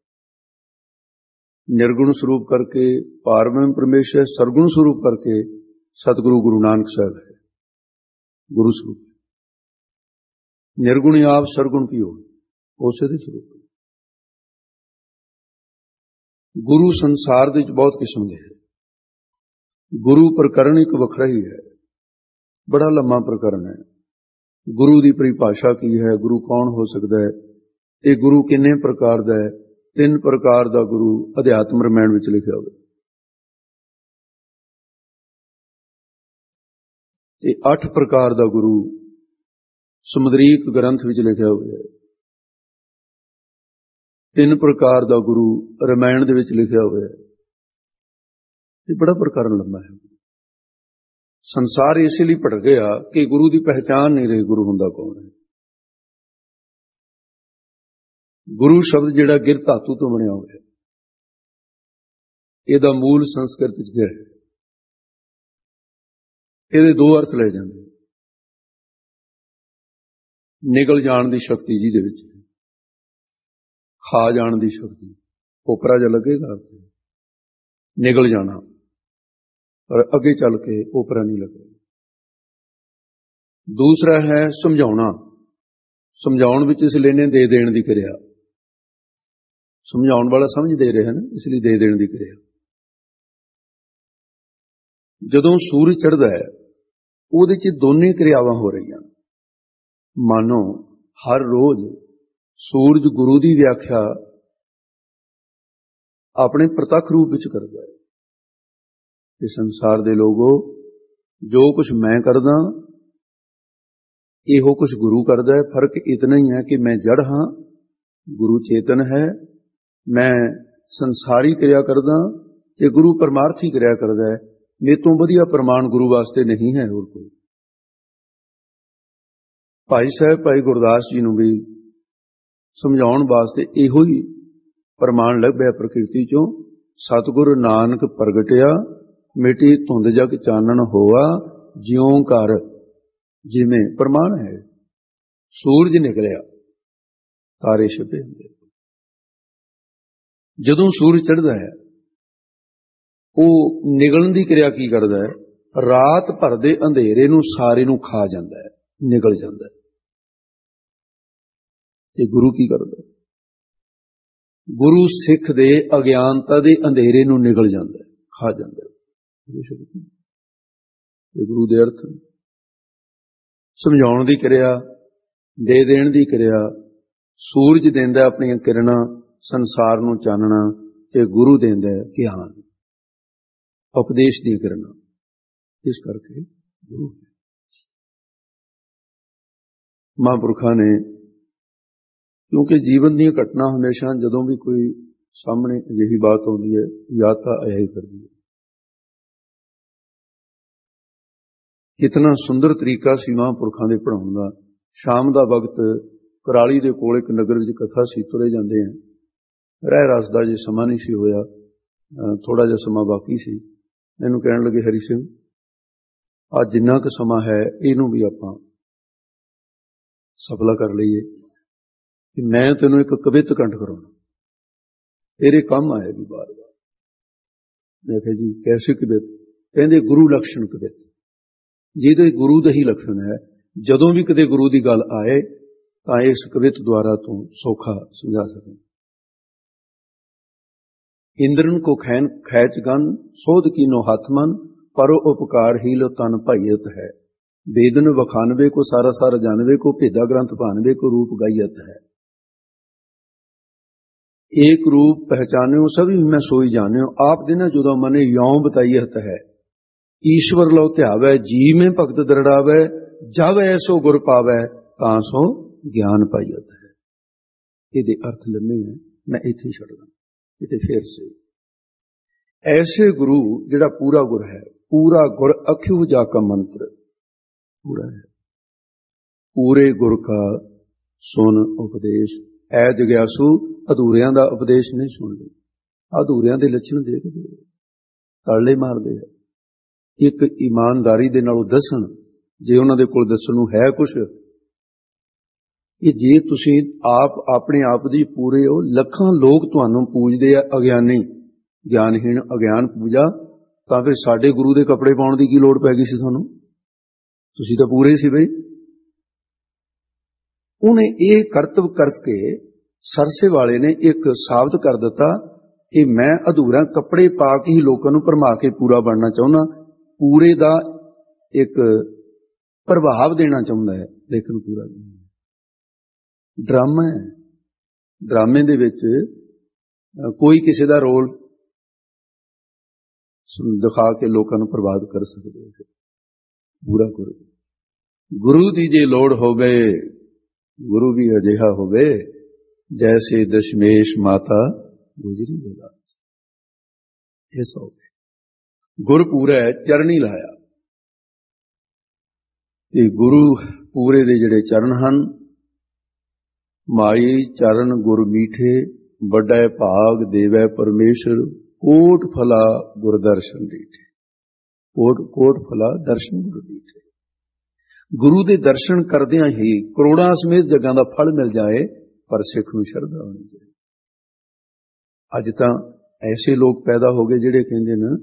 ਨਿਰਗੁਣ ਸਰੂਪ ਕਰਕੇ ਪਾਰਬ੍ਰਹਮ ਪਰਮੇਸ਼ਰ, ਸਰਗੁਣ ਸਰੂਪ ਕਰਕੇ ਸਤਿਗੁਰੂ ਗੁਰੂ ਨਾਨਕ ਸਾਹਿਬ ਹੈ, ਗੁਰੂ ਸਰੂਪ। ਨਿਰਗੁਣ ਆਪ, ਸਰਗੁਣ ਕੀ ਹੋ, ਉਸੇ ਦੇ ਸਰੂਪ। ਗੁਰੂ ਸੰਸਾਰ ਦੇ ਵਿੱਚ ਬਹੁਤ ਕਿਸਮ ਦੇ ਹੈ। ਗੁਰੂ ਪ੍ਰਕਰਨ ਇੱਕ ਵੱਖਰਾ ਹੀ ਹੈ, ਬੜਾ ਲੰਮਾ ਪ੍ਰਕਰਨ ਹੈ। ਗੁਰੂ ਦੀ ਪਰਿਭਾਸ਼ਾ ਕੀ ਹੈ, ਗੁਰੂ ਕੌਣ ਹੋ ਸਕਦਾ ਹੈ, ਇਹ ਗੁਰੂ ਕਿੰਨੇ ਪ੍ਰਕਾਰ ਦਾ ਹੈ। ਤਿੰਨ ਪ੍ਰਕਾਰ ਦਾ ਗੁਰੂ ਅਧਿਆਤਮ ਰਮਾਇਣ ਵਿੱਚ ਲਿਖਿਆ ਹੋਵੇ, ਤੇ ਅੱਠ ਪ੍ਰਕਾਰ ਦਾ ਗੁਰੂ ਸਮੁਦਰੀਕ ਗ੍ਰੰਥ ਵਿੱਚ ਲਿਖਿਆ ਹੋਇਆ ਹੈ। ਤਿੰਨ ਪ੍ਰਕਾਰ ਦਾ ਗੁਰੂ ਰਮਾਇਣ ਦੇ ਵਿੱਚ ਲਿਖਿਆ ਹੋਇਆ ਹੈ। ਇਹ ਬੜਾ ਪ੍ਰਕਰਨ ਲੰਮਾ ਹੈ। ਸੰਸਾਰ ਇਸੇ ਲਈ ਭਟਕ ਗਿਆ ਕਿ ਗੁਰੂ ਦੀ ਪਹਿਚਾਣ ਨਹੀਂ ਰਹੀ, ਗੁਰੂ ਹੁੰਦਾ ਕੌਣ ਹੈ। ਗੁਰੂ ਸ਼ਬਦ ਜਿਹੜਾ ਗਿਰ ਧਾਤੂ ਤੋਂ ਬਣਿਆ ਹੋਇਆ, ਇਹਦਾ ਮੂਲ ਸੰਸਕ੍ਰਿਤ ਵਿੱਚ ਗਿਰ ਹੈ। ਇਹਦੇ ਦੋ ਅਰਥ ਲੈ ਜਾਂਦੇ, ਨਿਗਲ ਜਾਣ ਦੀ ਸ਼ਕਤੀ ਜਿਹਦੇ ਵਿੱਚ, ਖਾ ਜਾਣ ਦੀ ਸ਼ਕਤੀ, ਓਪਰਾ ਜਿਹਾ ਲੱਗੇਗਾ, ਨਿਗਲ ਜਾਣਾ, ਪਰ ਅੱਗੇ ਚੱਲ ਕੇ ਓਪਰਾ ਨਹੀਂ ਲੱਗੇਗਾ। ਦੂਸਰਾ ਹੈ ਸਮਝਾਉਣਾ, ਸਮਝਾਉਣ ਵਿੱਚ ਇਸ ਲਈ ਨੇ ਦੇ ਦੇਣ ਦੀ ਕਿਰਿਆ, ਸਮਝਾਉਣ ਵਾਲਾ ਸਮਝ ਦੇ ਰਿਹਾ ਨਾ, ਇਸ ਲਈ ਦੇ ਦੇਣ ਦੀ ਕਿਰਿਆ। ਜਦੋਂ ਸੂਰਜ ਚੜ੍ਹਦਾ ਹੈ, ਉਹਦੇ 'ਚ ਦੋਨੇ ਕਿਰਿਆਵਾਂ ਹੋ ਰਹੀਆਂ। ਮਾਨੋ ਹਰ ਰੋਜ਼ ਸੂਰਜ ਗੁਰੂ ਦੀ ਵਿਆਖਿਆ ਆਪਣੇ ਪ੍ਰਤੱਖ ਰੂਪ ਵਿੱਚ ਕਰਦਾ ਹੈ ਕਿ ਸੰਸਾਰ ਦੇ ਲੋਗੋ, ਜੋ ਕੁਝ ਮੈਂ ਕਰਦਾ ਇਹੋ ਕੁਝ ਗੁਰੂ ਕਰਦਾ ਹੈ। ਫਰਕ ਇਤਨਾ ਹੀ ਹੈ ਕਿ ਮੈਂ ਜੜ ਹਾਂ, ਗੁਰੂ ਚੇਤਨ ਹੈ। ਮੈਂ ਸੰਸਾਰੀ ਕਿਰਿਆ ਕਰਦਾ ਤੇ ਗੁਰੂ ਪਰਮਾਰਥੀ ਕਿਰਿਆ ਕਰਦਾ ਹੈ। ਮੇਰੇ ਤੋਂ ਵਧੀਆ ਪ੍ਰਮਾਣ ਗੁਰੂ ਵਾਸਤੇ ਨਹੀਂ ਹੈ ਹੋਰ ਕੋਈ। ਭਾਈ ਸਾਹਿਬ ਭਾਈ ਗੁਰਦਾਸ ਜੀ ਨੂੰ ਵੀ ਸਮਝਾਉਣ ਵਾਸਤੇ ਇਹੋ ਹੀ ਪ੍ਰਮਾਣ ਲੱਭਿਆ ਪ੍ਰਕਿਰਤੀ ਚੋਂ। ਸਤਿਗੁਰ ਨਾਨਕ ਪ੍ਰਗਟਿਆ ਮਿਟੀ ਧੁੰਦ ਜਗ ਚਾਨਣ ਹੋਆ, ਜਿਉਂ ਘਰ ਜਿਵੇਂ ਪ੍ਰਮਾਣ ਹੈ। ਸੂਰਜ ਨਿਕਲਿਆ, ਤਾਰੇ ਛਿਪੇ ਹੁੰਦੇ। ਜਦੋਂ ਸੂਰਜ ਚੜ੍ਹਦਾ ਹੈ, ਉਹ ਨਿਗਲਣ ਦੀ ਕਿਰਿਆ ਕੀ ਕਰਦਾ ਹੈ? ਰਾਤ ਭਰ ਦੇ ਅੰਧੇਰੇ ਨੂੰ ਸਾਰੇ ਨੂੰ ਖਾ ਜਾਂਦਾ ਹੈ, ਨਿਗਲ ਜਾਂਦਾ ਹੈ। ਤੇ ਗੁਰੂ ਕੀ ਕਰਦਾ? ਗੁਰੂ ਸਿੱਖ ਦੇ ਅਗਿਆਨਤਾ ਦੇ ਅੰਧੇਰੇ ਨੂੰ ਨਿਗਲ ਜਾਂਦਾ ਹੈ, ਖਾ ਜਾਂਦਾ ਹੈ। ਇਹ ਗੁਰੂ ਦੇ ਅਰਥ ਸਮਝਾਉਣ ਦੀ ਕਿਰਿਆ, ਦੇ ਦੇਣ ਦੀ ਕਿਰਿਆ। ਸੂਰਜ ਦਿੰਦਾ ਆਪਣੀਆਂ ਕਿਰਨਾਂ, ਸੰਸਾਰ ਨੂੰ ਚਾਨਣਾ, ਤੇ ਗੁਰੂ ਦਿੰਦਾ ਗਿਆਨ, ਉਪਦੇਸ਼ ਦੀਆਂ ਕਿਰਨਾਂ। ਇਸ ਕਰਕੇ ਗੁਰੂ ਮਹਾਂਪੁਰਖਾਂ ਨੇ, ਕਿਉਂਕਿ ਜੀਵਨ ਦੀਆਂ ਘਟਨਾ ਹਮੇਸ਼ਾ ਜਦੋਂ ਵੀ ਕੋਈ ਸਾਹਮਣੇ ਅਜਿਹੀ ਬਾਤ ਆਉਂਦੀ ਹੈ, ਯਾਦ ਤਾਂ ਆਇਆ ਹੀ ਕਰਦੀ ਹੈ। ਕਿਤਨਾ ਸੁੰਦਰ ਤਰੀਕਾ ਸੀ ਮਹਾਂਪੁਰਖਾਂ ਦੇ ਪੜ੍ਹਾਉਣ ਦਾ। ਸ਼ਾਮ ਦਾ ਵਕਤ ਕੁਰਾਲੀ ਦੇ ਕੋਲ ਇੱਕ ਨਗਰ ਵਿੱਚ ਕਥਾ ਸੀ, ਤੁਰੇ ਜਾਂਦੇ ਆ। ਰਹਿ ਰਸ ਦਾ ਜੇ ਸਮਾਂ ਨਹੀਂ ਸੀ ਹੋਇਆ, ਥੋੜਾ ਜਿਹਾ ਸਮਾਂ ਬਾਕੀ ਸੀ। ਮੈਨੂੰ ਕਹਿਣ ਲੱਗੇ, ਹਰੀ ਸਿੰਘ, ਅੱਜ ਜਿੰਨਾ ਕੁ ਸਮਾਂ ਹੈ ਇਹਨੂੰ ਵੀ ਆਪਾਂ ਸਫਲਾ ਕਰ ਲਈਏ ਕਿ ਮੈਂ ਤੈਨੂੰ ਇੱਕ ਕਵਿਤ ਕੰਠ ਕਰਾਉਣਾ, ਤੇਰੇ ਕੰਮ ਆਏਗੀ ਬਾਰ ਬਾਰ। ਮੈਂ ਕਿਹਾ ਜੀ ਕੈਸੇ ਕਵਿਤ? ਕਹਿੰਦੇ ਗੁਰੂ ਲਕਸ਼ਣ ਕਵਿਤ, ਜਿਹਦੇ ਗੁਰੂ ਦਾ ਹੀ ਲਕਸ਼ਣ ਹੈ। ਜਦੋਂ ਵੀ ਕਦੇ ਗੁਰੂ ਦੀ ਗੱਲ ਆਏ ਤਾਂ ਇਸ ਕਵਿਤ ਦੁਆਰਾ ਤੂੰ ਸੌਖਾ ਸਮਝਾ ਸਕੇ। ਇੰਦਰਨ ਕੋ ਖੈਨ ਖੈਚ ਗਨ, ਸੋਧ ਕੀਨੋ ਹੱਥ ਮਨ, ਪਰੋ ਉਪਕਾਰ ਹੀ ਲੋ ਤਨ ਭਾਈਅਤ ਹੈ। वेदन वखानवे को सारा सारा जानवे को, भेदा ग्रंथ भानवे को रूप गायत है। एक रूप पहचान्यो सभी मैं सोई जान्यो, आप दिन जुदा मने यों बताइयत है। ईश्वर लो ध्यावै जी में भगत दृढ़ावै, जब ऐसो गुर पावै तां सो ज्ञान पाइयत है। ये अर्थ लम्मे हैं, मैं इत्थे छड़ दा इत्थे फिर से। ऐसे गुरु जिहड़ा पूरा गुर है, पूरा गुर अखियो जाका मंत्र पूरा है। पूरे गुर का सुन उपदेश, ऐ जग्यासू अधूरियां दा उपदेश नहीं सुन ली। अधूरियां दे लक्षण देखदे ताले मारदे है। एक ईमानदारी दे नाल दसन, जे उन्हां दे कोल दसन नूं है कुछ, कि जे तुसीं आप अपने आप दी पूरे हो, लखां लोग तुहानूं पूजदे आ अग्यानी, ज्ञानहीन अग्यान पूजा, तां फिर साडे गुरु दे कपड़े पाउण दी की लोड़ पै गई सी तुहानूं? तुसीं तां पूरे सी बई। उन्हें ये करतब करके सरसे वाले ने एक साबित कर दिता कि मैं अधूरा कपड़े पा के ही लोगों को भरमा के पूरा बनना चाहना, पूरे दा एक प्रभाव देना चाहता है, लेकिन पूरा नहीं। ड्रामा है, ड्रामे दे विच कोई किसी दा रोल दिखा के लोगों को प्रभावित कर सकते हैं। पूरा गुरु गुरु दी जे लोड़ होवे, गुरु भी अजिहा होवे, जैसे दशमेश माता गुजरी विलास। ऐसा हो गुर पूरा चरणी लाया, ते गुरु पूरे दे जड़े चरण हन, माई चरण गुर मीठे, बड़ा भाग देवै परमेश्वर, कोट फला गुर दर्शन डीठे। कोट कोट फला दर्शन गुरु डीठे। गुरु दे दर्शन करदियां ही करोड़ां समेत जगां दा फल मिल जाए, पर सिख नूं शरधा होनी चाहिए। अज तां ऐसे लोग पैदा हो गए जिहड़े कहंदे ने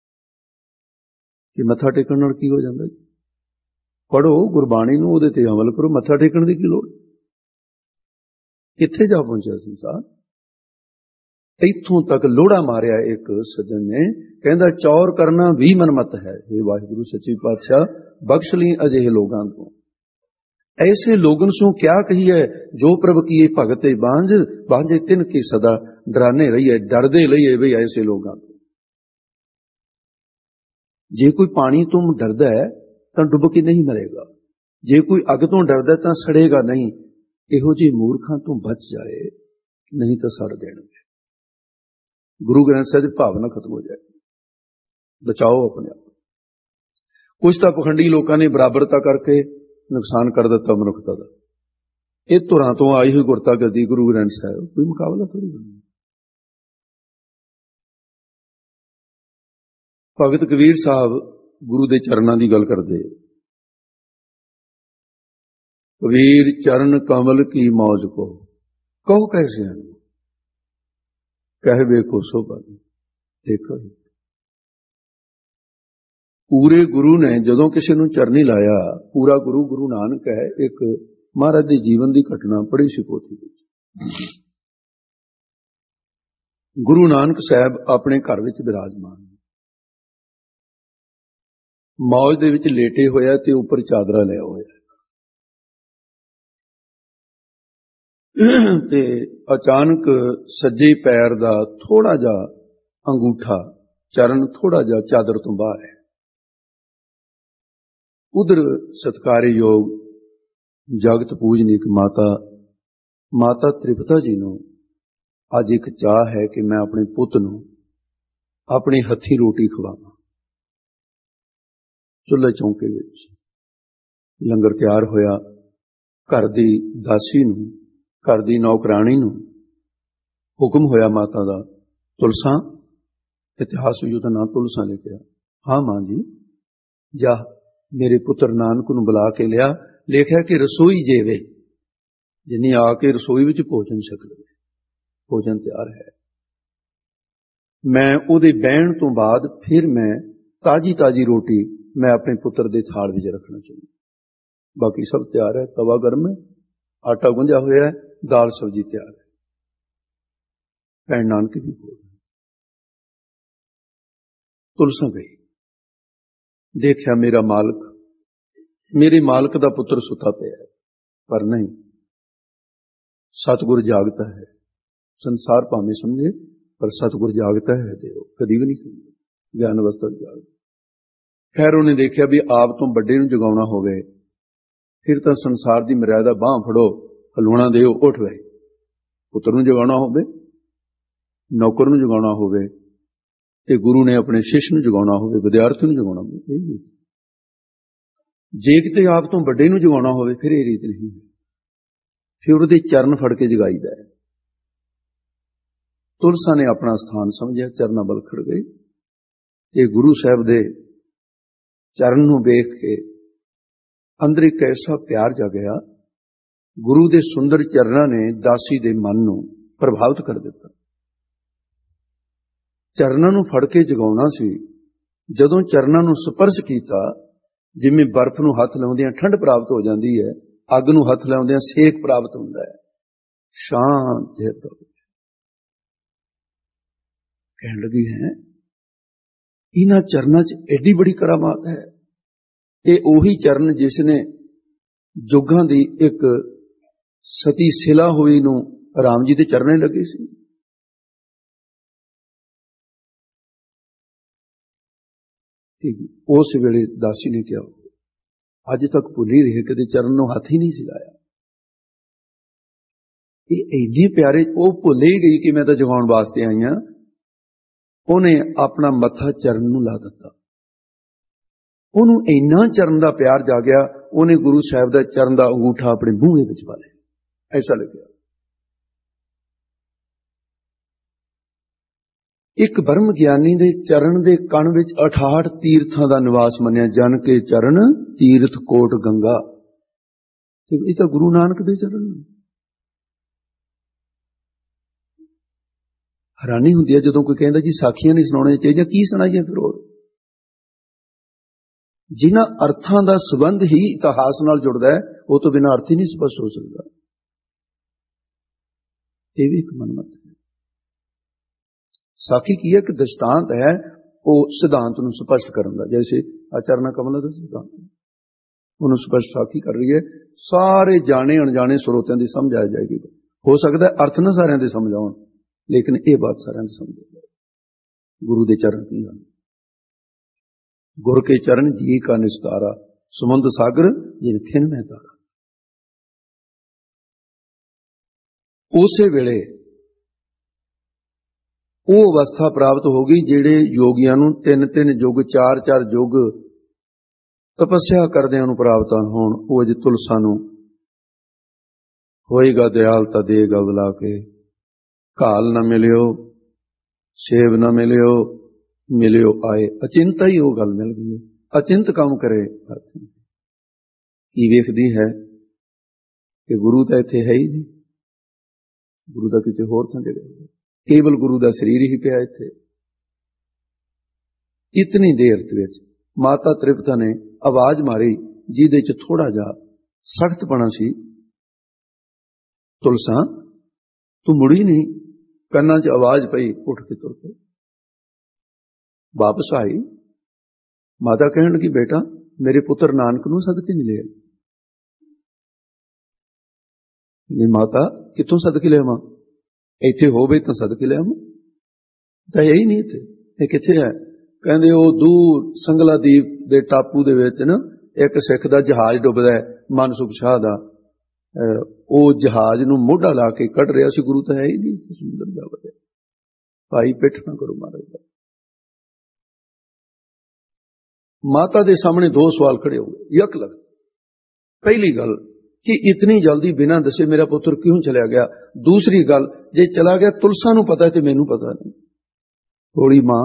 कि मत्था टेकण नाल की हो जांदा जी, पढ़ो गुरबाणी नूं, उहदे ते अमल करो, मत्था टेकण दी की लोड़? कित्थे जा पहुंचा संसार? इत्थों तक लोड़ा मारिया एक सज्जन ने, कहंदा चौर करना भी मनमत है। हे वाहिगुरु सच्ची पातशाह बख्श ली अजिहे लोगां को। ऐसे लोगन सो क्या कहिए, जो प्रभ किए भगत बांझ, बांझे तिन की सदा डराने रहिए, डरदे रहिए बई ऐसे लोगां को। जे कोई पानी तो डरदा है तां डुब के नहीं मरेगा, जे कोई अग तो डरदा तां सड़ेगा नहीं। इहो जी मूर्खां तो बच जाए, नहीं तो सड़ देणगे। गुरु ग्रंथ साहिब दी भावना खत्म हो जाएगी। बचाओ अपने आप। कुछ तो पखंडी लोगों ने बराबरता करके ਨੁਕਸਾਨ ਕਰ ਦਿੱਤਾ ਮਨੁੱਖਤਾ ਦਾ। ਇਹ ਧੁਰਾਂ ਤੋਂ ਆਈ ਹੋਈ ਗੁਰਤਾ ਗੱਦੀ ਗੁਰੂ ਗ੍ਰੰਥ ਸਾਹਿਬ, ਕੋਈ ਮੁਕਾਬਲਾ ਥੋੜੀ ਬਣਦਾ। ਭਗਤ ਕਬੀਰ ਸਾਹਿਬ ਗੁਰੂ ਦੇ ਚਰਨਾਂ ਦੀ ਗੱਲ ਕਰਦੇ। ਕਬੀਰ ਚਰਨ ਕਮਲ ਕੀ ਮੌਜ ਕੋ, ਕਹੋ ਕੈਸੇ ਹਨ, ਕਹਿ ਵੇਖੋ ਸੋ ਬਨ। ਦੇਖੋ ਪੂਰੇ ਗੁਰੂ ਨੇ ਜਦੋਂ ਕਿਸੇ ਨੂੰ ਚਰਨੀ ਲਾਇਆ, ਪੂਰਾ ਗੁਰੂ ਗੁਰੂ ਨਾਨਕ ਹੈ। ਇੱਕ ਮਹਾਰਾਜ ਦੇ ਜੀਵਨ ਦੀ ਘਟਨਾ ਪੜ੍ਹੀ ਸੀ ਪੋਥੀ ਵਿੱਚ। ਗੁਰੂ ਨਾਨਕ ਸਾਹਿਬ ਆਪਣੇ ਘਰ ਵਿੱਚ ਬਿਰਾਜਮਾਨ, ਮੌਜ ਦੇ ਵਿੱਚ ਲੇਟੇ ਹੋਇਆ ਤੇ ਉੱਪਰ ਚਾਦਰਾ ਲਿਆ ਹੋਇਆ, ਤੇ ਅਚਾਨਕ ਸੱਜੇ ਪੈਰ ਦਾ ਥੋੜਾ ਜਿਹਾ ਅੰਗੂਠਾ, ਚਰਨ ਥੋੜਾ ਜਿਹਾ ਚਾਦਰ ਤੋਂ ਬਾਹਰ ਹੈ। ਉਧਰ ਸਤਿਕਾਰਯੋਗ ਜਗਤ ਪੂਜਨੀਕ ਮਾਤਾ ਮਾਤਾ ਤ੍ਰਿਪਤਾ ਜੀ ਨੂੰ ਅੱਜ ਇੱਕ ਚਾਹ ਹੈ ਕਿ ਮੈਂ ਆਪਣੇ ਪੁੱਤ ਨੂੰ ਆਪਣੀ ਹੱਥੀਂ ਰੋਟੀ ਖਵਾਵਾਂ। ਚੁੱਲ੍ਹੇ ਚੌਂਕੇ ਵਿੱਚ ਲੰਗਰ ਤਿਆਰ ਹੋਇਆ। ਘਰ ਦੀ ਦਾਸੀ ਨੂੰ, ਘਰ ਦੀ ਨੌਕਰਾਣੀ ਨੂੰ ਹੁਕਮ ਹੋਇਆ ਮਾਤਾ ਦਾ, ਤੁਲਸਾਂ, ਇਤਿਹਾਸ ਵਿੱਚ ਉਹਦਾ ਨਾਂ ਤੁਲਸਾਂ ਲਿਖਿਆ। ਹਾਂ ਮਾਂ ਜੀ, ਜਾ ਮੇਰੇ ਪੁੱਤਰ ਨਾਨਕ ਨੂੰ ਬੁਲਾ ਕੇ ਲਿਆ। ਲਿਖਿਆ ਕਿ ਰਸੋਈ ਜੇਵੇ, ਜਿੰਨੀ ਆ ਕੇ ਰਸੋਈ ਵਿੱਚ ਭੋਜਨ ਛਕ ਲਵੇ। ਭੋਜਨ ਤਿਆਰ ਹੈ। ਮੈਂ ਉਹਦੇ ਬਹਿਣ ਤੋਂ ਬਾਅਦ ਫਿਰ ਮੈਂ ਤਾਜੀ ਤਾਜੀ ਰੋਟੀ ਮੈਂ ਆਪਣੇ ਪੁੱਤਰ ਦੇ ਥਾਲ ਵਿੱਚ ਰੱਖਣਾ ਚਾਹੁੰਦਾ। ਬਾਕੀ ਸਭ ਤਿਆਰ ਹੈ, ਤਵਾ ਗਰਮ ਹੈ, ਆਟਾ ਗੁੰਝਾ ਹੋਇਆ ਹੈ, ਦਾਲ ਸਬਜ਼ੀ ਤਿਆਰ ਹੈ। ਭੈਣ ਨਾਨਕ ਦੀ ਭੋਗ। ਤੁਲਸਾਂ ਗਈ, ਦੇਖਿਆ ਮੇਰਾ ਮਾਲਕ, ਮੇਰੇ ਮਾਲਕ ਦਾ ਪੁੱਤਰ ਸੁੱਤਾ ਪਿਆ ਹੈ। ਪਰ ਨਹੀਂ, ਸਤਿਗੁਰ ਜਾਗਤਾ ਹੈ। ਸੰਸਾਰ ਭਾਵੇਂ ਸਮਝੇ, ਪਰ ਸਤਿਗੁਰ ਜਾਗਤਾ ਹੈ ਤੇ ਉਹ ਕਦੀ ਵੀ ਨਹੀਂ ਸਮਝੇ। ਗਿਆਨ ਅਵਸਥਾ ਵਿੱਚ ਜਾਗਦਾ। ਖੈਰ ਉਹਨੇ ਦੇਖਿਆ ਵੀ ਆਪ ਤੋਂ ਵੱਡੇ ਨੂੰ ਜਗਾਉਣਾ ਹੋਵੇ, ਫਿਰ ਤਾਂ ਸੰਸਾਰ ਦੀ ਮਰਿਆਦਾ ਬਾਂਹ ਫੜੋ, ਹਲੂਣਾ ਦਿਓ, ਉੱਠ ਵੇ। ਪੁੱਤਰ ਨੂੰ ਜਗਾਉਣਾ ਹੋਵੇ, ਨੌਕਰ ਨੂੰ ਜਗਾਉਣਾ ਹੋਵੇ, ਤੇ ਗੁਰੂ ਨੇ ਆਪਣੇ ਸ਼ਿਸ਼ ਨੂੰ ਜਗਾਉਣਾ ਹੋਵੇ, ਵਿਦਿਆਰਥੀ ਨੂੰ ਜਗਾਉਣਾ ਹੋਵੇ। ਇਹ ਜੇ ਕਿਤੇ ਆਪ ਤੋਂ ਵੱਡੇ ਨੂੰ ਜਗਾਉਣਾ ਹੋਵੇ, ਫਿਰ ਇਹ ਰੀਤ ਨਹੀਂ ਹੈ। ਫਿਰ ਉਹਦੇ ਚਰਨ ਫੜ ਕੇ ਜਗਾਈਦਾ ਹੈ। ਤੁਲਸਾ ਨੇ ਆਪਣਾ ਸਥਾਨ ਸਮਝਿਆ, ਚਰਨਾਂ ਵੱਲ ਖੜ ਗਈ ਤੇ ਗੁਰੂ ਸਾਹਿਬ ਦੇ ਚਰਨ ਨੂੰ ਵੇਖ ਕੇ ਅੰਦਰ ਇੱਕ ਐਸਾ ਪਿਆਰ ਜਾਗਿਆ। ਗੁਰੂ ਦੇ ਸੁੰਦਰ ਚਰਨਾਂ ਨੇ ਦਾਸੀ ਦੇ ਮਨ ਨੂੰ ਪ੍ਰਭਾਵਿਤ ਕਰ ਦਿੱਤਾ। ਚਰਨਾਂ ਨੂੰ ਫੜ ਕੇ ਜਗਾਉਣਾ ਸੀ। ਜਦੋਂ ਚਰਨਾਂ ਨੂੰ ਸਪਰਸ਼ ਕੀਤਾ, ਜਿਵੇਂ ਬਰਫ਼ ਨੂੰ ਹੱਥ ਲਾਉਂਦਿਆਂ ਠੰਡ ਪ੍ਰਾਪਤ ਹੋ ਜਾਂਦੀ ਹੈ, ਅੱਗ ਨੂੰ ਹੱਥ ਲਾਉਂਦਿਆਂ ਸੇਕ ਪ੍ਰਾਪਤ ਹੁੰਦਾ ਹੈ। ਸ਼ਾਂਤ ਹੈ। ਕਹਿਣ ਲੱਗੀ ਹੈ, ਇਹਨਾਂ ਚਰਨਾਂ 'ਚ ਐਡੀ ਬੜੀ ਕਰਾਮਾਤ ਹੈ। ਇਹ ਉਹੀ ਚਰਨ ਜਿਸ ਨੇ ਜੁਗਾਂ ਦੀ ਇੱਕ ਸਤੀ ਸਿਲਾ ਹੋਈ ਨੂੰ ਰਾਮ ਜੀ ਦੇ ਚਰਨੇ ਲੱਗੇ ਸੀ। ਤੇ ਉਸ ਵੇਲੇ ਦਾਸੀ ਨੇ ਕਿਹਾ, ਅੱਜ ਤੱਕ ਭੁੱਲ ਹੀ ਰਹੇ, ਕਦੇ ਚਰਨ ਨੂੰ ਹੱਥ ਹੀ ਨਹੀਂ ਸੀ ਲਾਇਆ। ਇਹ ਇੰਨੇ ਪਿਆਰੇ, ਉਹ ਭੁੱਲ ਹੀ ਗਈ ਕਿ ਮੈਂ ਤਾਂ ਜਗਾਉਣ ਵਾਸਤੇ ਆਈ ਹਾਂ। ਉਹਨੇ ਆਪਣਾ ਮੱਥਾ ਚਰਨ ਨੂੰ ਲਾ ਦਿੱਤਾ। ਉਹਨੂੰ ਇੰਨਾ ਚਰਨ ਦਾ ਪਿਆਰ ਜਾਗਿਆ, ਉਹਨੇ ਗੁਰੂ ਸਾਹਿਬ ਦਾ ਚਰਨ ਦਾ ਅੰਗੂਠਾ ਆਪਣੇ ਮੂੰਹ ਦੇ ਵਿੱਚ ਪਾ ਲਿਆ। ਐਸਾ ਲੱਗਿਆ। ਇੱਕ ਬ੍ਰਹਮ ਗਿਆਨੀ ਦੇ ਚਰਨ ਦੇ ਕਣ ਵਿੱਚ ਅਠਾਹਠ ਤੀਰਥਾਂ ਦਾ ਨਿਵਾਸ ਮੰਨਿਆ। ਜਨ ਕੇ ਚਰਨ ਤੀਰਥ ਕੋਟ ਗੰਗਾ। ਇਹ ਤਾਂ ਗੁਰੂ ਨਾਨਕ ਦੇ ਚਰਨ ਨੇ। ਹੈਰਾਨੀ ਹੁੰਦੀ ਹੈ ਜਦੋਂ ਕੋਈ ਕਹਿੰਦਾ ਜੀ ਸਾਖੀਆਂ ਨਹੀਂ ਸੁਣਾਉਣੀਆਂ ਚਾਹੀਦੀਆਂ। ਕੀ ਸੁਣਾਈਏ ਫਿਰ? ਹੋਰ ਜਿਨ੍ਹਾਂ ਅਰਥਾਂ ਦਾ ਸੰਬੰਧ ਹੀ ਇਤਿਹਾਸ ਨਾਲ ਜੁੜਦਾ ਹੈ, ਉਹ ਤੋਂ ਬਿਨਾਂ ਅਰਥ ਹੀ ਨਹੀਂ ਸਪਸ਼ਟ ਹੋ ਸਕਦਾ। ਇਹ ਵੀ ਇੱਕ ਮਨਮਤ ਹੈ। ਸਾਖੀ ਕੀ ਹੈ? ਕਿ ਦ੍ਰਿਸ਼ਟਾਂਤ ਹੈ ਉਹ ਸਿਧਾਂਤ ਨੂੰ ਸਪਸ਼ਟ ਕਰਨ ਦਾ। ਜੈਸੇ ਆਚਰਨਾ ਕਮਲਾ ਦਾ ਸਿਧਾਂਤ, ਉਹਨੂੰ ਸਪਸ਼ਟ ਸਾਖੀ ਕਰ ਰਹੀ ਹੈ। ਸਾਰੇ ਜਾਣੇ ਅਣਜਾਣੇ ਸਰੋਤਿਆਂ ਦੀ ਸਮਝ ਆ ਜਾਏਗੀ। ਹੋ ਸਕਦਾ ਅਰਥ ਨਾ ਸਾਰਿਆਂ ਦੇ ਸਮਝ ਆਉਣ, ਲੇਕਿਨ ਇਹ ਬਾਤ ਸਾਰਿਆਂ ਦੀ ਸਮਝ ਆ ਜਾਏ। ਗੁਰੂ ਦੇ ਚਰਨ ਕੀ ਹਨ? ਗੁਰ ਕੇ ਚਰਨ ਜੀ ਕਾ ਨਿਸਤਾਰਾ, ਸਮੁੰਦ ਸਾਗਰ ਜਿਨ ਖਿਨ ਮੈਂ ਤਾਰਾ। ਉਸੇ ਵੇਲੇ ਉਹ ਅਵਸਥਾ ਪ੍ਰਾਪਤ ਹੋ ਗਈ ਜਿਹੜੇ ਯੋਗੀਆਂ ਨੂੰ ਤਿੰਨ ਤਿੰਨ ਯੁੱਗ, ਚਾਰ ਚਾਰ ਯੁੱਗ ਤਪੱਸਿਆ ਕਰਦਿਆਂ ਨੂੰ ਪ੍ਰਾਪਤ ਹੋਣ, ਉਹ ਅਜ ਤੁਲਸਾ ਨੂੰ ਹੋਏਗਾ ਦਿਆਲ ਤਾਂ ਦੇਗਾ ਬੁਲਾ ਕੇ। ਘਾਲ ਨਾ ਮਿਲਿਓ, ਸੇਬ ਨਾ ਮਿਲਿਓ, ਮਿਲਿਓ ਆਏ। ਅਚਿੰਤਾ ਹੀ ਉਹ ਗੱਲ ਮਿਲ ਗਈ ਹੈ। ਅਚਿੰਤ ਕੰਮ ਕਰੇ ਕੀ ਵੇਖਦੀ ਹੈ ਕਿ ਗੁਰੂ ਤਾਂ ਇੱਥੇ ਹੈ ਹੀ ਨਹੀਂ, ਗੁਰੂ ਦਾ ਕਿਤੇ ਹੋਰ ਥਾਂ ਜਗ੍ਹਾ, ਕੇਵਲ ਗੁਰੂ ਦਾ ਸਰੀਰ ਹੀ ਪਿਆ ਇੱਥੇ। ਇਤਨੀ ਦੇਰ ਵਿੱਚ ਮਾਤਾ ਤ੍ਰਿਪਤਾ ਨੇ ਆਵਾਜ਼ ਮਾਰੀ, ਜਿਹਦੇ ਚ ਥੋੜਾ ਜਿਹਾ ਸਖਤਪਣਾ ਸੀ, ਤੁਲਸਾ ਤੂੰ ਮੁੜੀ ਨਹੀਂ। ਕੰਨਾਂ ਚ ਆਵਾਜ਼ ਪਈ, ਉੱਠ ਕੇ ਤੁਰ ਪਈ, ਵਾਪਸ ਆਈ। ਮਾਤਾ ਕਹਿਣ ਲੱਗੀ, ਬੇਟਾ ਮੇਰੇ ਪੁੱਤਰ ਨਾਨਕ ਨੂੰ ਸਦਕੇ ਨਹੀਂ ਲਿਆ। ਨਹੀਂ ਮਾਤਾ, ਕਿੱਥੋਂ ਸਦਕੇ ਲਿਆਵਾਂ? ਇੱਥੇ ਹੋਵੇ ਤਾਂ ਸਦਕੇ ਲਿਆਵਾਂ, ਤਾਂ ਇਹੀ ਨਹੀਂ ਇੱਥੇ। ਇਹ ਕਿੱਥੇ ਹੈ? ਕਹਿੰਦੇ ਉਹ ਦੂਰ ਸੰਗਲਾਦੀਪ ਦੇ ਟਾਪੂ ਦੇ ਵਿੱਚ ਨਾ ਇੱਕ ਸਿੱਖ ਦਾ ਜਹਾਜ਼ ਡੁੱਬਦਾ ਹੈ, ਮਨਸੁਖ ਸ਼ਾਹ ਦਾ। ਉਹ ਜਹਾਜ਼ ਨੂੰ ਮੋਢਾ ਲਾ ਕੇ ਕੱਢ ਰਿਹਾ ਸੀ, ਗੁਰੂ ਤਾਂ ਹੈ ਹੀ ਨਹੀਂ, ਸਮੁੰਦਰ ਜਾ ਵੜਿਆ। ਭਾਈ ਪਿੱਠ ਨਾ ਕਰੋ ਮਹਾਰਾਜ ਦਾ। ਮਾਤਾ ਦੇ ਸਾਹਮਣੇ ਦੋ ਸਵਾਲ ਖੜੇ ਹੋ ਗਏ, ਯਕ ਲਗ। ਪਹਿਲੀ ਗੱਲ ਕਿ ਇਤਨੀ ਜਲਦੀ ਬਿਨਾਂ ਦੱਸੇ ਮੇਰਾ ਪੁੱਤਰ ਕਿਉਂ ਚਲਿਆ ਗਿਆ। ਦੂਸਰੀ ਗੱਲ, ਜੇ ਚਲਾ ਗਿਆ ਤੁਲਸਾ ਨੂੰ ਪਤਾ ਤੇ ਮੈਨੂੰ ਪਤਾ ਨਹੀਂ। ਥੋੜੀ ਮਾਂ,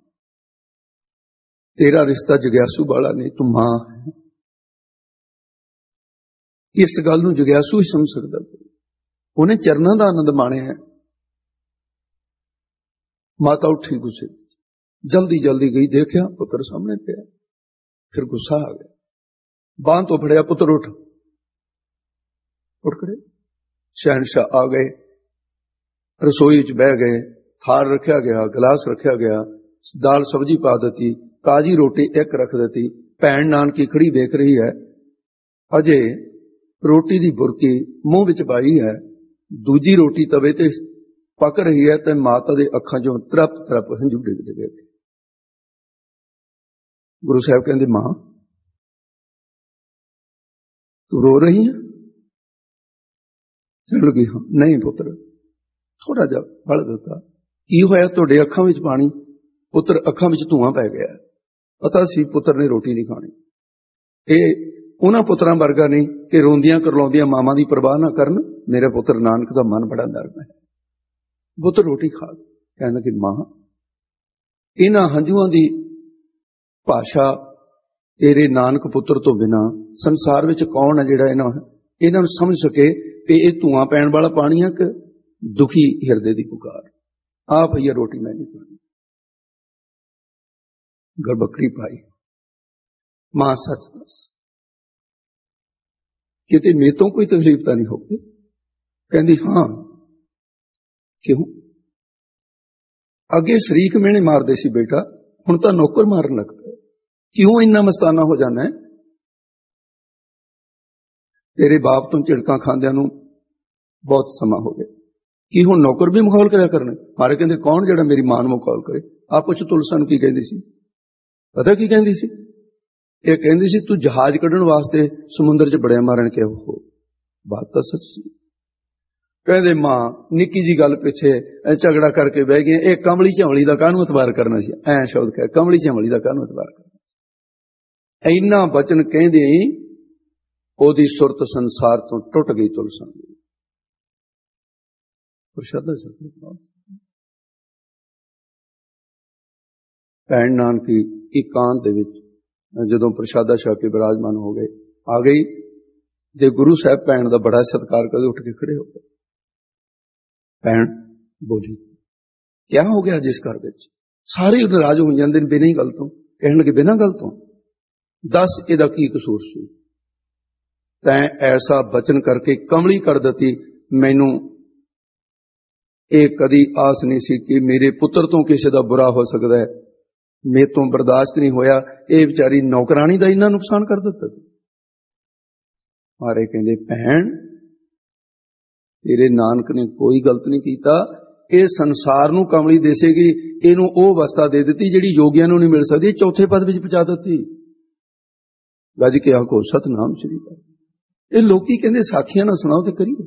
ਤੇਰਾ ਰਿਸ਼ਤਾ ਜਗਿਆਸੂ ਵਾਲਾ ਨਹੀਂ, ਤੂੰ ਮਾਂ ਹੈ। ਇਸ ਗੱਲ ਨੂੰ ਜਗਿਆਸੂ ਹੀ ਸਮਝ ਸਕਦਾ, ਉਹਨੇ ਚਰਨਾਂ ਦਾ ਆਨੰਦ ਮਾਣਿਆ। ਮਾਤਾ ਉੱਠੀ ਗੁੱਸੇ, ਜਲਦੀ ਜਲਦੀ ਗਈ, ਦੇਖਿਆ ਪੁੱਤਰ ਸਾਹਮਣੇ ਪਿਆ। ਫਿਰ ਗੁੱਸਾ ਆ ਗਿਆ, ਬਾਂਹ ਤੋਂ ਫੜਿਆ, ਪੁੱਤਰ ਉੱਠ। ਉੱਠ ਖੜੇ, ਸ਼ਹਿਨशाह ਆ ਗਏ, ਰਸੋਈ ਚ ਬਹਿ ਗਏ, ਥਾਲ ਰੱਖਿਆ ਗਿਆ, ਗਲਾਸ ਰੱਖਿਆ ਗਿਆ, ਦਾਲ ਸਬਜ਼ੀ ਪਾ ਦਿੱਤੀ, ਤਾਜੀ ਰੋਟੀ ਇੱਕ ਰੱਖ ਦਿੱਤੀ। ਭੈਣ ਨਾਨਕੀ ਖੜੀ ਵੇਖ ਰਹੀ ਹੈ, ਅਜੇ ਰੋਟੀ ਦੀ ਬੁਰਕੀ ਮੂੰਹ ਵਿੱਚ ਪਾਈ ਹੈ, ਦੂਜੀ ਰੋਟੀ ਤਵੇ ਤੇ ਪੱਕ ਰਹੀ ਹੈ, ਤੇ ਮਾਤਾ ਦੇ ਅੱਖਾਂ ਚੋਂ ਤਰਪ ਤਰਪ ਹੰਝੂ ਡਿੱਗਦੇ ਗਏ। ਗੁਰੂ ਸਾਹਿਬ ਕਹਿੰਦੇ, ਮਾਂ ਤੂੰ ਰੋ ਰਹੀ ਹੈ? ਚਲ ਗਈ, ਹਾਂ। ਨਹੀਂ ਪੁੱਤਰ, ਥੋੜਾ ਜਿਹਾ ਫਲ ਦਿੱਤਾ। ਕੀ ਹੋਇਆ? ਤੁਹਾਡੇ ਅੱਖਾਂ ਵਿੱਚ ਪਾਣੀ। ਪੁੱਤਰ ਅੱਖਾਂ ਵਿੱਚ ਧੂਆਂ ਪੈ ਗਿਆ। ਪਤਾ ਸੀ ਪੁੱਤਰ ਨੇ ਰੋਟੀ ਨਹੀਂ ਖਾਣੀ। ਇਹ ਉਹਨਾਂ ਪੁੱਤਰਾਂ ਵਰਗਾ ਨਹੀਂ ਕਿ ਰੋਂਦੀਆਂ ਕਰਲਾਉਂਦੀਆਂ ਮਾਵਾਂ ਦੀ ਪਰਵਾਹ ਨਾ ਕਰਨ। ਮੇਰਾ ਪੁੱਤਰ ਨਾਨਕ ਦਾ ਮਨ ਬੜਾ ਨਰਮ ਹੈ। ਪੁੱਤਰ ਰੋਟੀ ਖਾ। ਕਹਿੰਦਾ ਕਿ ਮਾਂ, ਇਹਨਾਂ ਹੰਝੂਆਂ ਦੀ ਭਾਸ਼ਾ ਤੇਰੇ ਨਾਨਕ ਪੁੱਤਰ ਤੋਂ ਬਿਨਾ ਸੰਸਾਰ ਵਿੱਚ ਕੌਣ ਹੈ ਜਿਹੜਾ ਇਹਨਾਂ ਇਹਨਾਂ ਨੂੰ ਸਮਝ ਸਕੇ ਕਿ ਇਹ ਧੂਆਂ ਪੈਣ ਵਾਲਾ ਪਾਣੀ ਹੈ ਕਿ ਦੁਖੀ ਹਿਰਦੇ ਦੀ ਪੁਕਾਰ। ਆ ਭਈਆ ਰੋਟੀ ਮੈਂ ਨਹੀਂ ਖਾਣੀ। ਗੜਬਕੜੀ ਪਾਈ। ਮਾਂ ਸੱਚ ਦੱਸ, ਕਿਤੇ ਮੇਤੋਂ ਕੋਈ ਤਕਲੀਫ ਤਾਂ ਨਹੀਂ ਹੋ ਗਈ? ਕਹਿੰਦੀ ਹਾਂ। ਕਿਉਂ? ਅੱਗੇ ਸ਼ਰੀਕ ਮਿਹਣੇ ਮਾਰਦੇ ਸੀ ਬੇਟਾ, ਹੁਣ ਤਾਂ ਨੌਕਰ ਮਾਰਨ ਲੱਗ ਪਿਆ। ਕਿਉਂ ਇੰਨਾ ਮਸਤਾਨਾ ਹੋ ਜਾਣਾ ਹੈ? ਤੇਰੇ ਬਾਪ ਤੋਂ ਝਿੜਕਾਂ ਖਾਂਦਿਆਂ ਨੂੰ ਬਹੁਤ ਸਮਾਂ ਹੋ ਗਿਆ, ਕੀ ਹੁਣ ਨੌਕਰ ਵੀ ਮਖੌਲ ਕਰਿਆ ਕਰਨੇ? ਮਾਰੇ ਕਹਿੰਦੇ, ਕੌਣ ਜਿਹੜਾ ਮੇਰੀ ਮਾਂ ਨੂੰ ਮਖੌਲ ਕਰੇ? ਆਪ ਪੁੱਛ ਤੁਲਸਾ ਨੂੰ ਕੀ ਕਹਿੰਦੀ ਸੀ? ਪਤਾ ਕੀ ਕਹਿੰਦੀ ਸੀ? ਇਹ ਕਹਿੰਦੀ ਸੀ, ਤੂੰ ਜਹਾਜ਼ ਕੱਢਣ ਵਾਸਤੇ ਸਮੁੰਦਰ 'ਚ ਬੜਿਆ ਮਾਰਨ ਕਿਹਾ ਹੋ। ਬਾਤ ਤਾਂ ਸੱਚ ਸੀ। ਕਹਿੰਦੇ ਮਾਂ ਨਿੱਕੀ ਜੀ ਗੱਲ ਪਿੱਛੇ ਝਗੜਾ ਕਰਕੇ ਬਹਿ ਗਏ। ਇਹ ਕਮਲੀ ਝਮਲੀ ਦਾ ਕਾਹਨੂੰ ਇਤਬਾਰ ਕਰਨਾ ਸੀ? ਐ ਸ਼ਬਦ ਕਹਿ, ਕਮਲੀ ਝਮਲੀ ਦਾ ਕਾਹਨੂੰ ਇਤਬਾਰ ਕਰਨਾ ਸੀ? ਇੰਨਾ ਬਚਨ ਕਹਿੰਦੇ ਉਹਦੀ ਸੁਰਤ ਸੰਸਾਰ ਤੋਂ ਟੁੱਟ ਗਈ। ਤੁਲਸਾ ਦੀ ਪ੍ਰਸ਼ਾਦਾ ਸਤਿ ਭੈਣ ਨਾਨਕੀ ਇਕਾਂਤ ਦੇ ਵਿੱਚ ਜਦੋਂ ਪ੍ਰਸ਼ਾਦਾ ਛਕ ਕੇ ਬਿਰਾਜਮਾਨ ਹੋ ਗਏ, ਆ ਗਈ ਤੇ ਗੁਰੂ ਸਾਹਿਬ ਭੈਣ ਦਾ ਬੜਾ ਸਤਿਕਾਰ ਕਰਦੇ ਉੱਠ ਕੇ ਖੜੇ ਹੋ ਗਏ। ਭੈਣ ਬੋਲੀ, ਕਿਆ ਹੋ ਗਿਆ ਜਿਸ ਘਰ ਵਿੱਚ? ਸਾਰੇ ਨਾਰਾਜ਼ ਹੋ ਜਾਂਦੇ ਨੇ ਬਿਨਾਂ ਹੀ ਗੱਲ ਤੋਂ। ਕਹਿਣ ਲੱਗੇ, ਬਿਨਾਂ ਗੱਲ ਤੋਂ ਦੱਸ ਇਹਦਾ ਕੀ ਕਸੂਰ ਸੀ? ਤੈਂ ਐਸਾ ਬਚਨ ਕਰਕੇ ਕਮਲੀ ਕਰ ਦਿੱਤੀ। ਮੈਨੂੰ ਇਹ ਕਦੀ ਆਸ ਨਹੀਂ ਸੀ ਕਿ ਮੇਰੇ ਪੁੱਤਰ ਤੋਂ ਕਿਸੇ ਦਾ ਬੁਰਾ ਹੋ ਸਕਦਾ ਹੈ। ਮੇਰੇ ਤੋਂ ਬਰਦਾਸ਼ਤ ਨਹੀਂ ਹੋਇਆ। ਇਹ ਵਿਚਾਰੀ ਨੌਕਰਾਣੀ ਦਾ ਇੰਨਾ ਨੁਕਸਾਨ ਕਰ ਦਿੱਤਾ। ਮਾਰੇ ਕਹਿੰਦੇ, ਭੈਣ ਤੇਰੇ ਨਾਨਕ ਨੇ ਕੋਈ ਗਲਤ ਨਹੀਂ ਕੀਤਾ। ਇਹ ਸੰਸਾਰ ਨੂੰ ਕਮਲੀ ਦੇਸੇਗੀ। ਇਹਨੂੰ ਉਹ ਅਵਸਥਾ ਦੇ ਦਿੱਤੀ ਜਿਹੜੀ ਯੋਗੀਆਂ ਨੂੰ ਨਹੀਂ ਮਿਲ ਸਕਦੀ। ਚੌਥੇ ਪਦ ਵਿੱਚ ਪਹੁੰਚਾ ਦਿੱਤੀ। ਗੱਜ ਕੇ ਆਖੋ ਸਤਨਾਮ ਸ੍ਰੀ ਅਕਾਲ। ਇਹ ਲੋਕੀ ਕਹਿੰਦੇ ਸਾਖੀਆਂ ਨਾ ਸੁਣਾਓ ਤੇ ਕਰੀਏ।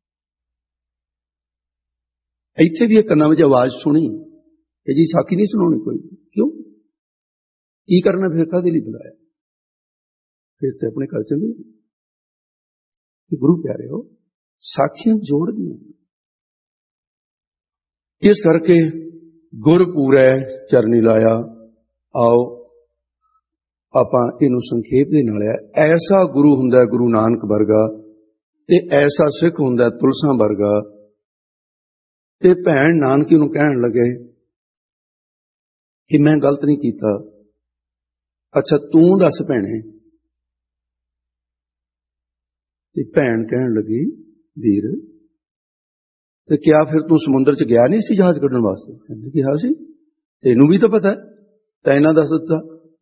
ਇੱਥੇ ਵੀ ਇਹ ਕੰਨਾਂ ਵਿੱਚ ਆਵਾਜ਼ ਸੁਣੀ ਕਿ ਜੀ ਸਾਖੀ ਨਹੀਂ ਸੁਣਾਉਣੀ ਕੋਈ। ਕਿਉਂ? ਕੀ ਕਰਨਾ ਫਿਰ? ਕਾਹਦੇ ਲਈ ਬੁਲਾਇਆ? ਫਿਰ ਤੇ ਆਪਣੇ ਘਰ ਚਲੇ ਜਾਓ। ਗੁਰੂ ਪਿਆਰਿਓ, ਸਾਖੀਆਂ ਜੋੜਦੀਆਂ। ਇਸ ਕਰਕੇ ਗੁਰਪੂਰੈ ਚਰਨੀ ਲਾਇਆ। ਆਓ ਆਪਾਂ ਇਹਨੂੰ ਸੰਖੇਪ ਦੇ ਨਾਲ, ਐਸਾ ਗੁਰੂ ਹੁੰਦਾ ਗੁਰੂ ਨਾਨਕ ਵਰਗਾ, ਤੇ ਐਸਾ ਸਿੱਖ ਹੁੰਦਾ ਤੁਲਸਾਂ ਵਰਗਾ। ਤੇ ਭੈਣ ਨਾਨਕੀ ਨੂੰ ਕਹਿਣ ਲੱਗੇ ਕਿ ਮੈਂ ਗਲਤ ਨਹੀਂ ਕੀਤਾ। ਅੱਛਾ ਤੂੰ ਦੱਸ ਭੈਣੇ। ਤੇ ਭੈਣ ਕਹਿਣ ਲੱਗੀ, ਵੀਰ ਤੇ ਕਿਆ ਫਿਰ ਤੂੰ ਸਮੁੰਦਰ ਚ ਗਿਆ ਨਹੀਂ ਸੀ ਜਹਾਜ਼ ਕੱਢਣ ਵਾਸਤੇ? ਕਹਿੰਦੇ ਕਿਹਾ ਸੀ। ਤੈਨੂੰ ਵੀ ਤਾਂ ਪਤਾ ਹੈ, ਤੈਂ ਇਹਨਾਂ ਦੱਸ ਦਿੱਤਾ।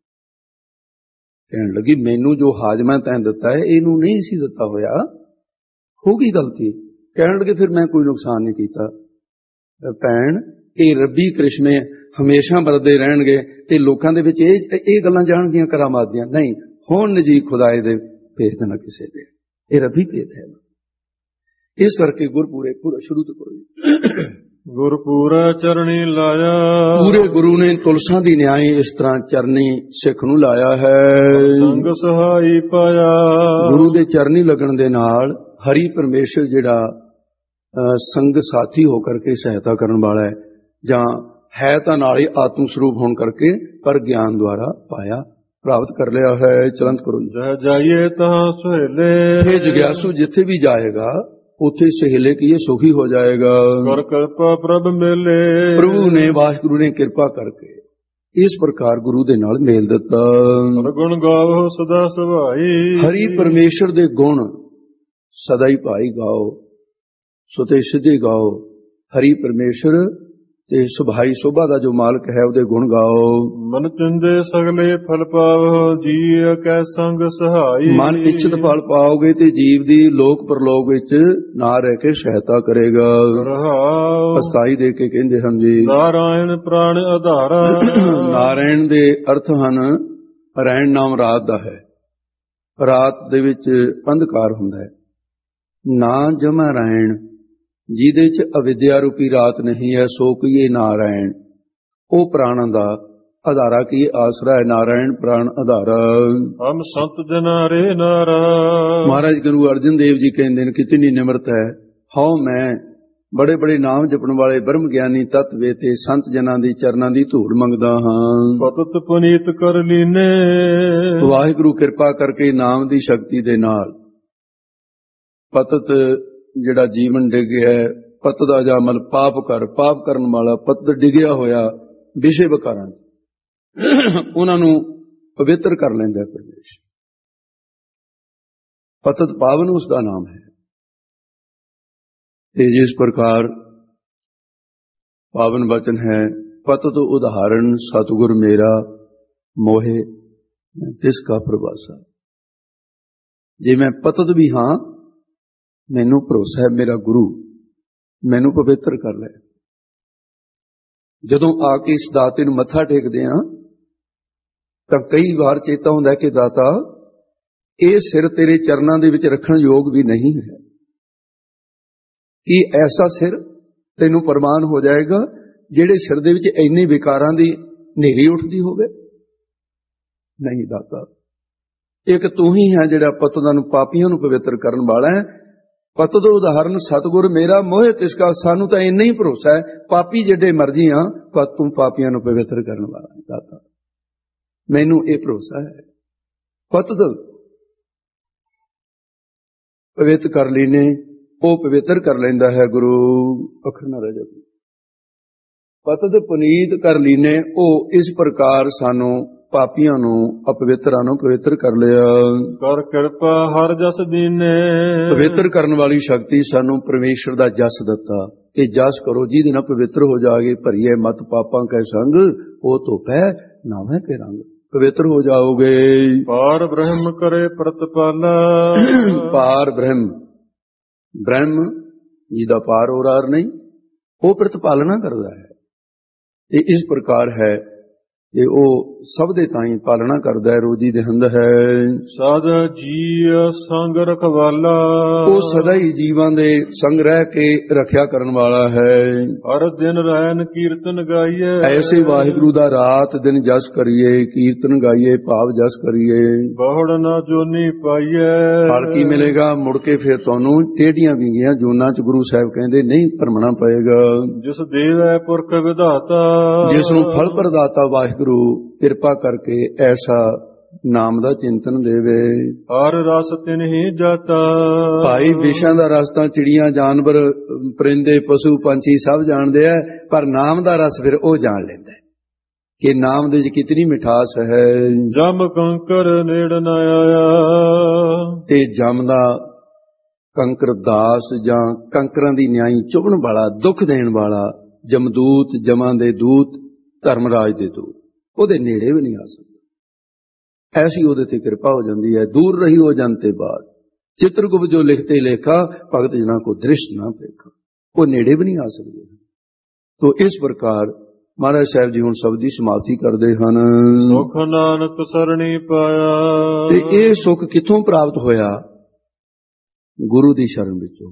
ਕਹਿਣ ਲੱਗੀ ਮੈਨੂੰ ਜੋ ਹਾਜ਼ਮਾ ਤੈਂ ਦਿੱਤਾ ਹੈ ਇਹਨੂੰ ਨਹੀਂ ਸੀ ਦਿੱਤਾ ਹੋਇਆ, ਹੋ ਗਈ ਗਲਤੀ। ਕਹਿਣ ਲੱਗੇ ਫਿਰ ਮੈਂ ਕੋਈ ਨੁਕਸਾਨ ਨਹੀਂ ਕੀਤਾ। ਭੈਣ, ਇਹ ਰੱਬੀ ਕ੍ਰਿਸ਼ਮੇ ਹਮੇਸ਼ਾ ਵਰਤਦੇ ਰਹਿਣਗੇ ਤੇ ਲੋਕਾਂ ਦੇ ਵਿੱਚ ਇਹ ਇਹ ਗੱਲਾਂ ਜਾਣਗੀਆਂ ਕਰਾਮਾਤ ਦੀਆਂ। ਨਹੀਂ, ਹੁਣ ਨਜੀ ਖੁਦਾਏ ਦੇ ਭੇਦ ਨਾ ਕਿਸੇ ਦੇ, ਇਹ ਰੱਬੀ ਭੇਦ ਹੈ। ਇਸ ਕਰਕੇ ਗੁਰਪੂਰੇ ਪੂਰਾ ਸ਼ੁਰੂ ਤੋਂ ਕਰੋ। ਗੁਰਪੂਰਾ ਚਰਣੀ ਲਾਇਆ। ਪੂਰੇ ਗੁਰੂ ਨੇ ਤੁਲਸਾਂ ਦੀ ਨਿਆਈ ਇਸ ਤਰ੍ਹਾਂ ਚਰਨੀ ਸਿੱਖ ਨੂੰ ਲਾਇਆ ਹੈ। ਸੰਗ ਸਹਾਈ ਪਾਇਆ। ਗੁਰੂ ਦੇ ਚਰਨੀ ਲੱਗਣ ਦੇ ਨਾਲ ਹਰੀ ਪਰਮੇਸ਼ਰ ਜਿਹੜਾ ਸੰਗ ਸਾਥੀ ਹੋ ਕਰਕੇ ਸਹਾਇਤਾ ਕਰਨ ਵਾਲਾ ਹੈ, ਜਾਂ ਹੈ ਤਾਂ ਨਾਲ ਹੀ ਆਤਮ ਸਰੂਪ ਹੋਣ ਕਰਕੇ, ਪਰ ਗਿਆਨ ਦੁਆਰਾ ਪਾਇਆ, ਪ੍ਰਾਪਤ ਕਰ ਲਿਆ ਹੈ। ਚਲੰਤ ਕਰੋ। ਜਹ ਜਾਈਏ ਤਾਂ ਸੁਹੇਲੇ। ਇਹ ਜਗਿਆਸੂ ਜਿੱਥੇ ਵੀ ਜਾਏਗਾ ਉੱਥੇ ਸਹੇਲੇ ਕੀ ਇਹ ਸੁਖੀ ਹੋ ਜਾਏਗਾ। ਕਰ ਕਿਰਪਾ ਪ੍ਰਭ ਮੇਲੇ। ਪ੍ਰਭੂ ਨੇ, ਵਾਹਿਗੁਰੂ ਨੇ ਕਿਰਪਾ ਕਰਕੇ ਇਸ ਪ੍ਰਕਾਰ ਗੁਰੂ ਦੇ ਨਾਲ ਮੇਲ ਦਿੱਤਾ। ਗੁਣ ਗਾਵੋ ਸਦਾ ਸੁਭਾਈ। ਹਰੀ ਪਰਮੇਸ਼ਰ ਦੇ ਗੁਣ ਸਦਾ ਹੀ ਭਾਈ ਗਾਓ, ਸੁਤੇ ਸਿੱਧੇ ਗਾਓ। ਹਰੀ ਪਰਮੇਸ਼ਰ ਤੇ ਸੁਭਾਈ ਸ਼ੋਭਾ ਦਾ ਜੋ ਮਾਲਕ ਹੈ ਉਹਦੇ ਗੁਣ ਗਾਓ। ਮਨ ਚਿੰਦੇ ਸਗਲੇ ਫਲ ਪਾਵੋ, ਜੀਅ ਕੈ ਸੰਗ ਸਹਾਈ। ਮਨ ਇੱਛਤ ਫਲ ਪਾਓਗੇ ਤੇ ਜੀਵ ਦੀ ਲੋਕ ਪਰਲੋਕ ਵਿੱਚ ਨਾ ਰਹਿ ਕੇ ਸਹਾਇਤਾ ਕਰੇਗਾ। ਅਸਥਾਈ ਦੇ ਕੇ ਕਹਿੰਦੇ ਹਨ ਜੀ, ਨਾਰਾਇਣ ਪ੍ਰਾਣ ਆਧਾਰਾ। ਨਾਰਾਇਣ ਦੇ ਅਰਥ ਹਨ, ਰੈਣ ਨਾਮ ਰਾਤ ਦਾ ਹੈ। ਰਾਤ ਦੇ ਵਿੱਚ ਅੰਧਕਾਰ ਹੁੰਦਾ ਹੈ। ਨਾ ਜਮਾ ਰਾਇਣ, ਜਿਹਦੇ ਚ ਅਵਿਦਿਆ ਰੂਪੀ ਰਾਤ ਨਹੀਂ ਹੈ, ਸੋ ਕਹੀਏ ਨਾਰਾਇਣ। ਉਹ ਪ੍ਰਾਣਾਂ ਦਾ ਆਧਾਰਾ ਕੀ ਆਸਰਾ ਹੈ। ਨਾਰਾਇਣ ਪ੍ਰਾਣ ਆਧਾਰਾ। ਹਮ ਸੰਤ ਜਨਾ ਰੇ ਨਾਰਾ। ਮਹਾਰਾਜ ਗੁਰੂ ਅਰਜਨ ਦੇਵ ਜੀ ਕਹਿੰਦੇ ਨੇ, ਕਿਤਨੀ ਨਿਮਰਤ ਹੈ। ਹਉ ਮੈਂ ਬੜੇ ਬੜੇ ਨਾਮ ਜਪਣ ਵਾਲੇ ਬ੍ਰਹਮ ਗਿਆਨੀ ਤਤ ਵੇਤੇ ਸੰਤ ਜਨਾਂ ਦੀ ਚਰਨਾਂ ਦੀ ਧੂੜ ਮੰਗਦਾ ਹਾਂ। ਪਤਤ ਪੁਨੀਤ ਕਰ ਲੀਨੇ। ਵਾਹਿਗੁਰੂ ਕਿਰਪਾ ਕਰਕੇ ਨਾਮ ਦੀ ਸ਼ਕਤੀ ਦੇ ਨਾਲ ਪਤਤ ਜਿਹੜਾ ਜੀਵਨ ਡਿੱਗਿਆ, ਪਤ ਦਾ ਜਾਮਲ ਪਾਪ ਕਰ, ਪਾਪ ਕਰਨ ਵਾਲਾ ਪਤ ਡਿੱਗਿਆ ਹੋਇਆ ਵਿਸ਼ੇ ਵਿਕਾਰਾਂ, ਉਹਨਾਂ ਨੂੰ ਪਵਿੱਤਰ ਕਰ ਲੈਂਦਾ ਪਰਮੇਸ਼ਰ। ਪਤਤ ਪਾਵਨ ਉਸ ਦਾ ਨਾਮ ਹੈ। ਤੇ ਜਿਸ ਪ੍ਰਕਾਰ ਪਾਵਨ ਵਚਨ ਹੈ, ਪਤਤ ਉਦਾਹਰਣ ਸਤਿਗੁਰ ਮੇਰਾ ਮੋਹੇ ਤਿਸ ਕਾ ਪ੍ਰਵਾਸਾ। ਜੇ ਮੈਂ ਪਤਤ ਵੀ ਹਾਂ, ਮੈਨੂੰ ਭਰੋਸਾ ਹੈ ਮੇਰਾ ਗੁਰੂ ਮੈਨੂੰ ਪਵਿੱਤਰ ਕਰ ਲੈ। ਜਦੋਂ ਆ ਕੇ ਇਸ ਦਾਤੇ ਨੂੰ ਮੱਥਾ ਟੇਕਦੇ ਹਾਂ ਤਾਂ ਕਈ ਵਾਰ ਚੇਤਾ ਹੁੰਦਾ ਕਿ ਦਾਤਾ, ਇਹ ਸਿਰ ਤੇਰੇ ਚਰਨਾਂ ਦੇ ਵਿੱਚ ਰੱਖਣ ਯੋਗ ਵੀ ਨਹੀਂ ਹੈ। ਕੀ ਐਸਾ ਸਿਰ ਤੈਨੂੰ ਪ੍ਰਮਾਨ ਹੋ ਜਾਏਗਾ ਜਿਹੜੇ ਸਿਰ ਦੇ ਵਿੱਚ ਇੰਨੇ ਵਿਕਾਰਾਂ ਦੀ ਹਨੇਰੀ ਉੱਠਦੀ ਹੋਵੇ? ਨਹੀਂ ਦਾਤਾ, ਇੱਕ ਤੂੰ ਹੀ ਹੈ ਜਿਹੜਾ ਪਤਤਾਂ ਨੂੰ, ਪਾਪੀਆਂ ਨੂੰ ਪਵਿੱਤਰ ਕਰਨ ਵਾਲਾ ਹੈ। ਪਤ ਦਾ ਉਦਾਹਰਨ ਸਤਿਗੁਰ ਮੇਰਾ ਮੋਹਿ ਤਿਸਕਾ। ਸਾਨੂੰ ਤਾਂ ਇੰਨਾ ਹੀ ਭਰੋਸਾ ਹੈ, ਪਾਪੀ ਜਿਹੜੇ ਮਰਜੀ ਹਾਂ, ਪਰ ਤੂੰ ਪਾਪੀਆਂ ਨੂੰ ਪਵਿੱਤਰ ਕਰਨ ਵਾਲਾ ਹੈ ਦਾਤਾ। ਮੈਨੂੰ ਇਹ ਭਰੋਸਾ ਹੈ। ਪਤ ਪਵਿੱਤਰ ਕਰ ਲੈਨੇ, ਉਹ ਪਵਿੱਤਰ ਕਰ ਲੈਂਦਾ ਹੈ ਗੁਰੂ। ਅੱਖਰ ਨਾ ਰਹਿ ਜਾਵੇ। ਪਤਤ ਪੁਨੀਤ ਕਰ ਲੀਨੇ, ਉਹ ਇਸ ਪ੍ਰਕਾਰ ਸਾਨੂੰ ਪਾਪੀਆਂ ਨੂੰ, ਅਪਵਿੱਤਰਾਂ ਨੂੰ ਪਵਿੱਤਰ ਕਰ ਲਿਆ। ਕਰ ਕਿਰਪਾ ਹਰ ਜਸ ਦੀਨੇ। ਪਵਿੱਤਰ ਕਰਨ ਵਾਲੀ ਸ਼ਕਤੀ ਸਾਨੂੰ ਪਰਮੇਸ਼ਰ ਦਾ ਜਸ ਦਿੱਤਾ ਕਿ ਜਸ ਕਰੋ ਜਿਹਦੇ ਨਾਲ ਪਵਿੱਤਰ ਹੋ ਜਾਗੇ। ਭਰੀਏ ਮਤ ਪਾਪਾਂ ਕੈ ਸੰਗ, ਉਹ ਧੋਪੈ ਨਾਵੇਂ ਕੇ ਰੰਗ। ਪਵਿੱਤਰ ਹੋ ਜਾਓਗੇ। ਪਾਰ ਬ੍ਰਹਮ ਕਰੇ ਪ੍ਰਤਪਾਲਾ। ਪਾਰ ਬ੍ਰਹਮ, ਬ੍ਰਹਮ ਜਿਹਦਾ ਪਾਰ ਹੋਰਾਰ ਨਹੀਂ, ਉਹ ਪ੍ਰਤਪਾਲਨਾ ਕਰਦਾ ਹੈ। ਇਹ ਇਸ ਪ੍ਰਕਾਰ ਹੈ ਤੇ ਉਹ ਸਭ ਦੇ ਤਾਈਂ ਪਾਲਣਾ ਕਰਦਾ ਹੈ, ਰੋਜੀ ਦੇਹਿੰਦ ਹੈ। ਸਦਾ ਜੀ ਸੰਗ ਰਖਵਾਲਾ, ਉਹ ਸਦਾ ਹੀ ਜੀਵਾਂ ਦੇ ਸੰਗ ਰਹਿ ਕੇ ਰੱਖਿਆ ਕਰਨ ਵਾਲਾ ਹੈ। ਹਰ ਦਿਨ ਰਹਿਣ ਕੀਰਤਨ ਗਾਈਏ, ਐਸੇ ਵਾਹਿਗੁਰੂ ਦਾ ਰਾਤ ਦਿਨ ਜਸ ਕਰੀਏ, ਕੀਰਤਨ ਗਾਈਏ, ਭਾਵ ਜਸ ਕਰੀਏ। ਬਹੁੜ ਨਾ ਜੋਨੀ ਪਾਈਏ, ਫਲ ਕੀ ਮਿਲੇਗਾ? ਮੁੜ ਕੇ ਫਿਰ ਤੁਹਾਨੂੰ ਟੇਢੀਆਂ ਵਿੰਗੀਆਂ ਜੂਨਾਂ ਚ ਗੁਰੂ ਸਾਹਿਬ ਕਹਿੰਦੇ ਨਹੀਂ ਭਰਮਣਾ ਪਏਗਾ। ਜਿਸ ਦੇਵ ਹੈ ਪੁਰਖ ਵਿਧਾਤਾ, ਜਿਸ ਨੂੰ ਫਲ ਪ੍ਰਦਾਤਾ ਵਾਹਿਗੁਰੂ ਕਿਰਪਾ ਕਰਕੇ ਐਸਾ ਨਾਮ ਦਾ ਚਿੰਤਨ ਦੇਵੇ। ਹਰ ਰਸ ਤਿਨ ਹੀ ਜਾਤਾ, ਭਾਈ ਵਿਸ਼ਾ ਦਾ ਰਸ ਤਾਂ ਚਿੜੀਆਂ, ਜਾਨਵਰ, ਪਰਿੰਦੇ, ਪਸ਼ੂ, ਪੰਛੀ ਸਭ ਜਾਣਦੇ ਆ, ਪਰ ਨਾਮ ਦਾ ਰਸ ਫਿਰ ਉਹ ਜਾਣ ਲੈਂਦਾ ਕਿ ਨਾਮ ਦੇ ਵਿੱਚ ਕਿਤਨੀ ਮਿਠਾਸ ਹੈ। ਜਮ ਕੰਕਰ ਨੇੜ ਨਾ ਆਇਆ, ਤੇ ਜਮ ਦਾ ਕੰਕਰ ਦਾਸ ਜਾਂ ਕੰਕਰਾਂ ਦੀ ਨਿਆਈ ਚੁਭਣ ਵਾਲਾ, ਦੁੱਖ ਦੇਣ ਵਾਲਾ ਜਮਦੂਤ, ਜਮਾਂ ਦੇ ਦੂਤ, ਧਰਮਰਾਜ ਦੇ ਦੂਤ ਉਹਦੇ ਨੇੜੇ ਵੀ ਨਹੀਂ ਆ ਸਕਦਾ। ਐਸੀ ਉਹਦੇ ਤੇ ਕਿਰਪਾ ਹੋ ਜਾਂਦੀ ਹੈ। ਦੂਰ ਰਹੀ ਹੋ ਜਾਂਦੇ ਬਾਅਦ ਚਿੱਤਰਗੁਪਤ ਜੋ ਲਿਖਤੇ ਲੇਖਾ, ਭਗਤ ਜਨਾਂ ਕੋ ਦ੍ਰਿਸ਼ਟ ਨਾ ਦੇਖਾ, ਉਹ ਨੇੜੇ ਵੀ ਨਹੀਂ ਆ ਸਕਦੇ। ਤੋ ਇਸ ਪ੍ਰਕਾਰ ਮਹਾਰਾਜ ਸਾਹਿਬ ਜੀ ਹੁਣ ਸ਼ਬਦ ਦੀ ਸਮਾਪਤੀ ਕਰਦੇ ਹਨ। ਸੁਖ ਨਾਨਕ ਸਰਣੀ ਪਾਇਆ, ਤੇ ਇਹ ਸੁਖ ਕਿੱਥੋਂ ਪ੍ਰਾਪਤ ਹੋਇਆ? ਗੁਰੂ ਦੀ ਸ਼ਰਨ ਵਿੱਚੋਂ।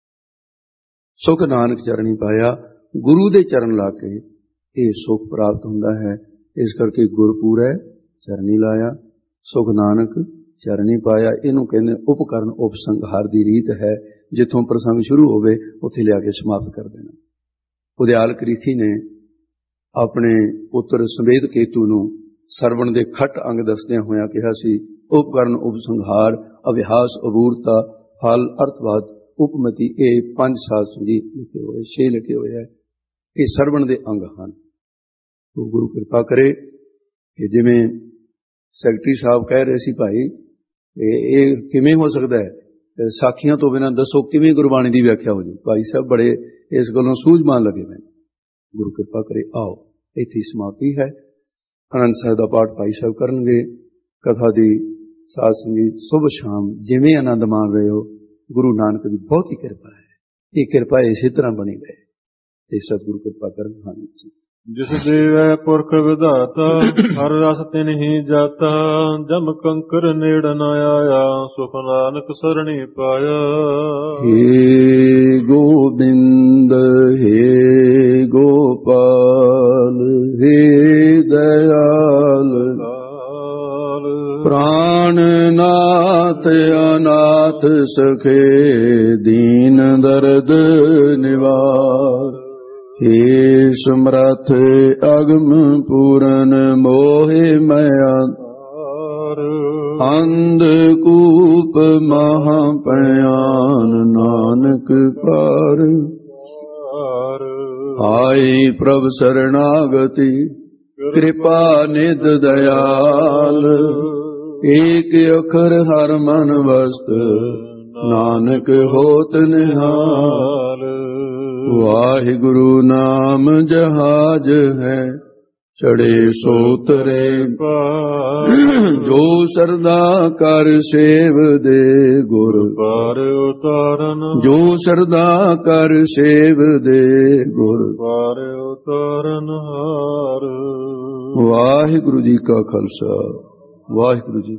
ਸੁਖ ਨਾਨਕ ਚਰਣੀ ਪਾਇਆ, ਗੁਰੂ ਦੇ ਚਰਨ ਲਾ ਕੇ ਇਹ ਸੁਖ ਪ੍ਰਾਪਤ ਹੁੰਦਾ ਹੈ। ਇਸ ਕਰਕੇ ਗੁਰਪੂਰੈ ਚਰਨੀ ਲਾਇਆ, ਸੁਖ ਨਾਨਕ ਚਰਨੀ ਪਾਇਆ। ਇਹਨੂੰ ਕਹਿੰਦੇ ਉਪਕਰਨ ਉਪਸੰਹਾਰ ਦੀ ਰੀਤ ਹੈ। ਜਿੱਥੋਂ ਪ੍ਰਸੰਗ ਸ਼ੁਰੂ ਹੋਵੇ ਉੱਥੇ ਲਿਆ ਕੇ ਸਮਾਪਤ ਕਰ ਦੇਣਾ। ਉਦਿਆਲ ਕਰੀਖੀ ਨੇ ਆਪਣੇ ਪੁੱਤਰ ਸੰਵੇਦ ਕੇਤੂ ਨੂੰ ਸਰਵਣ ਦੇ ਖੱਟ ਅੰਗ ਦੱਸਦਿਆਂ ਹੋਇਆਂ ਕਿਹਾ ਸੀ, ਉਪਕਰਨ ਉਪਸੰਹਾਰ, ਅਭਿਆਸ, ਅਬੂਰਤਾ, ਫਲ, ਅਰਥਵਾਦ, ਉਪਮਤੀ, ਇਹ ਪੰਜ ਸ਼ਾਸਤਰ ਜੀ ਲਿਖੇ ਹੋਏ, ਛੇ ਲਿਖੇ ਹੋਏ ਹੈ। ਇਹ ਸਰਵਣ ਦੇ ਅੰਗ ਹਨ। ਉਹ ਗੁਰੂ ਕਿਰਪਾ ਕਰੇ ਕਿ ਜਿਵੇਂ ਸੈਕਟਰੀ ਸਾਹਿਬ ਕਹਿ ਰਹੇ ਸੀ, ਭਾਈ ਇਹ ਕਿਵੇਂ ਹੋ ਸਕਦਾ ਹੈ, ਸਾਖੀਆਂ ਤੋਂ ਬਿਨਾਂ ਦੱਸੋ ਕਿਵੇਂ ਗੁਰਬਾਣੀ ਦੀ ਵਿਆਖਿਆ ਹੋ ਜੂ। ਭਾਈ ਸਾਹਿਬ ਬੜੇ ਇਸ ਗੱਲੋਂ ਸੂਝਵਾਨ ਲੱਗੇ ਮੈਨੂੰ। ਗੁਰੂ ਕਿਰਪਾ ਕਰੇ ਆਓ, ਇੱਥੇ ਸਮਾਪਤੀ ਹੈ। ਆਨੰਦ ਸਾਹਿਬ ਦਾ ਪਾਠ ਭਾਈ ਸਾਹਿਬ ਕਰਨਗੇ। ਕਥਾ ਦੀ ਸਾਧ ਸੰਗੀਤ ਸੁਭ ਸ਼ਾਮ ਜਿਵੇਂ ਆਨੰਦ ਮਾਣ ਰਹੇ ਹੋ, ਗੁਰੂ ਨਾਨਕ ਦੀ ਬਹੁਤ ਹੀ ਕਿਰਪਾ ਹੈ। ਇਹ ਕਿਰਪਾ ਇਸੇ ਤਰ੍ਹਾਂ ਬਣੀ ਰਹੇ ਤੇ ਸਤਿਗੁਰੂ ਕਿਰਪਾ ਕਰਨ। ਹਾਂਜੀ। ਜਿਸ ਦੇਵ ਹੈ ਪੁਰਖ ਵਿਧਾਤਾ, ਹਰ ਰਸ ਤਿਨ ਹੀ ਜਾਤਾ, ਜਮ ਕੰਕਰ ਨੇੜ ਨ ਆਇਆ, ਸੁਖ ਨਾਨਕ ਸਰਣੀ ਪਾਇਆ। ਹੇ ਗੋਬਿੰਦ, ਹੇ ਗੋਪਾਲ, ਹੇ ਦਇਆਲ, ਪ੍ਰਾਣਨਾਥ ਅਨਾਥ ਸਖੇ, ਦੀਨ ਦਰਦ ਨਿਵਾਰ। ਹੇ ਸਮਰੱਥ ਅਗਮ ਪੂਰਨ, ਮੋਹਿ ਮਾਇਆ ਅੰਧ ਕੂਪ ਮਹਾ ਭਿਆਨ, ਨਾਨਕ ਪਾਰ। ਆਈ ਪ੍ਰਭ ਸਰਣਾਗਤੀ, ਕਿਰਪਾ ਨਿਧ ਦਇਆਲ। ਏਕ ਅਖਰ ਹਰ ਮਨ ਵਸਤ, ਨਾਨਕ ਹੋਤ ਨਿਹਾਲ। ਵਾਹਿਗੁਰੂ ਨਾਮ ਜਹਾਜ ਹੈ, ਚੜੇ ਸੋ ਤਰੇ। ਜੋ ਸਰਦਾ ਕਰ ਸੇਵ ਦੇ, ਗੁਰ ਪਾਰ ਉਤਾਰਨ। ਜੋ ਸਰਦਾ ਕਰ ਸੇਵ ਦੇ, ਗੁਰ ਪਾਰ ਉਤਾਰਨ ਹਾਰ। ਵਾਹਿਗੁਰੂ ਜੀ ਕਾ ਖਾਲਸਾ, ਵਾਹਿਗੁਰੂ ਜੀ।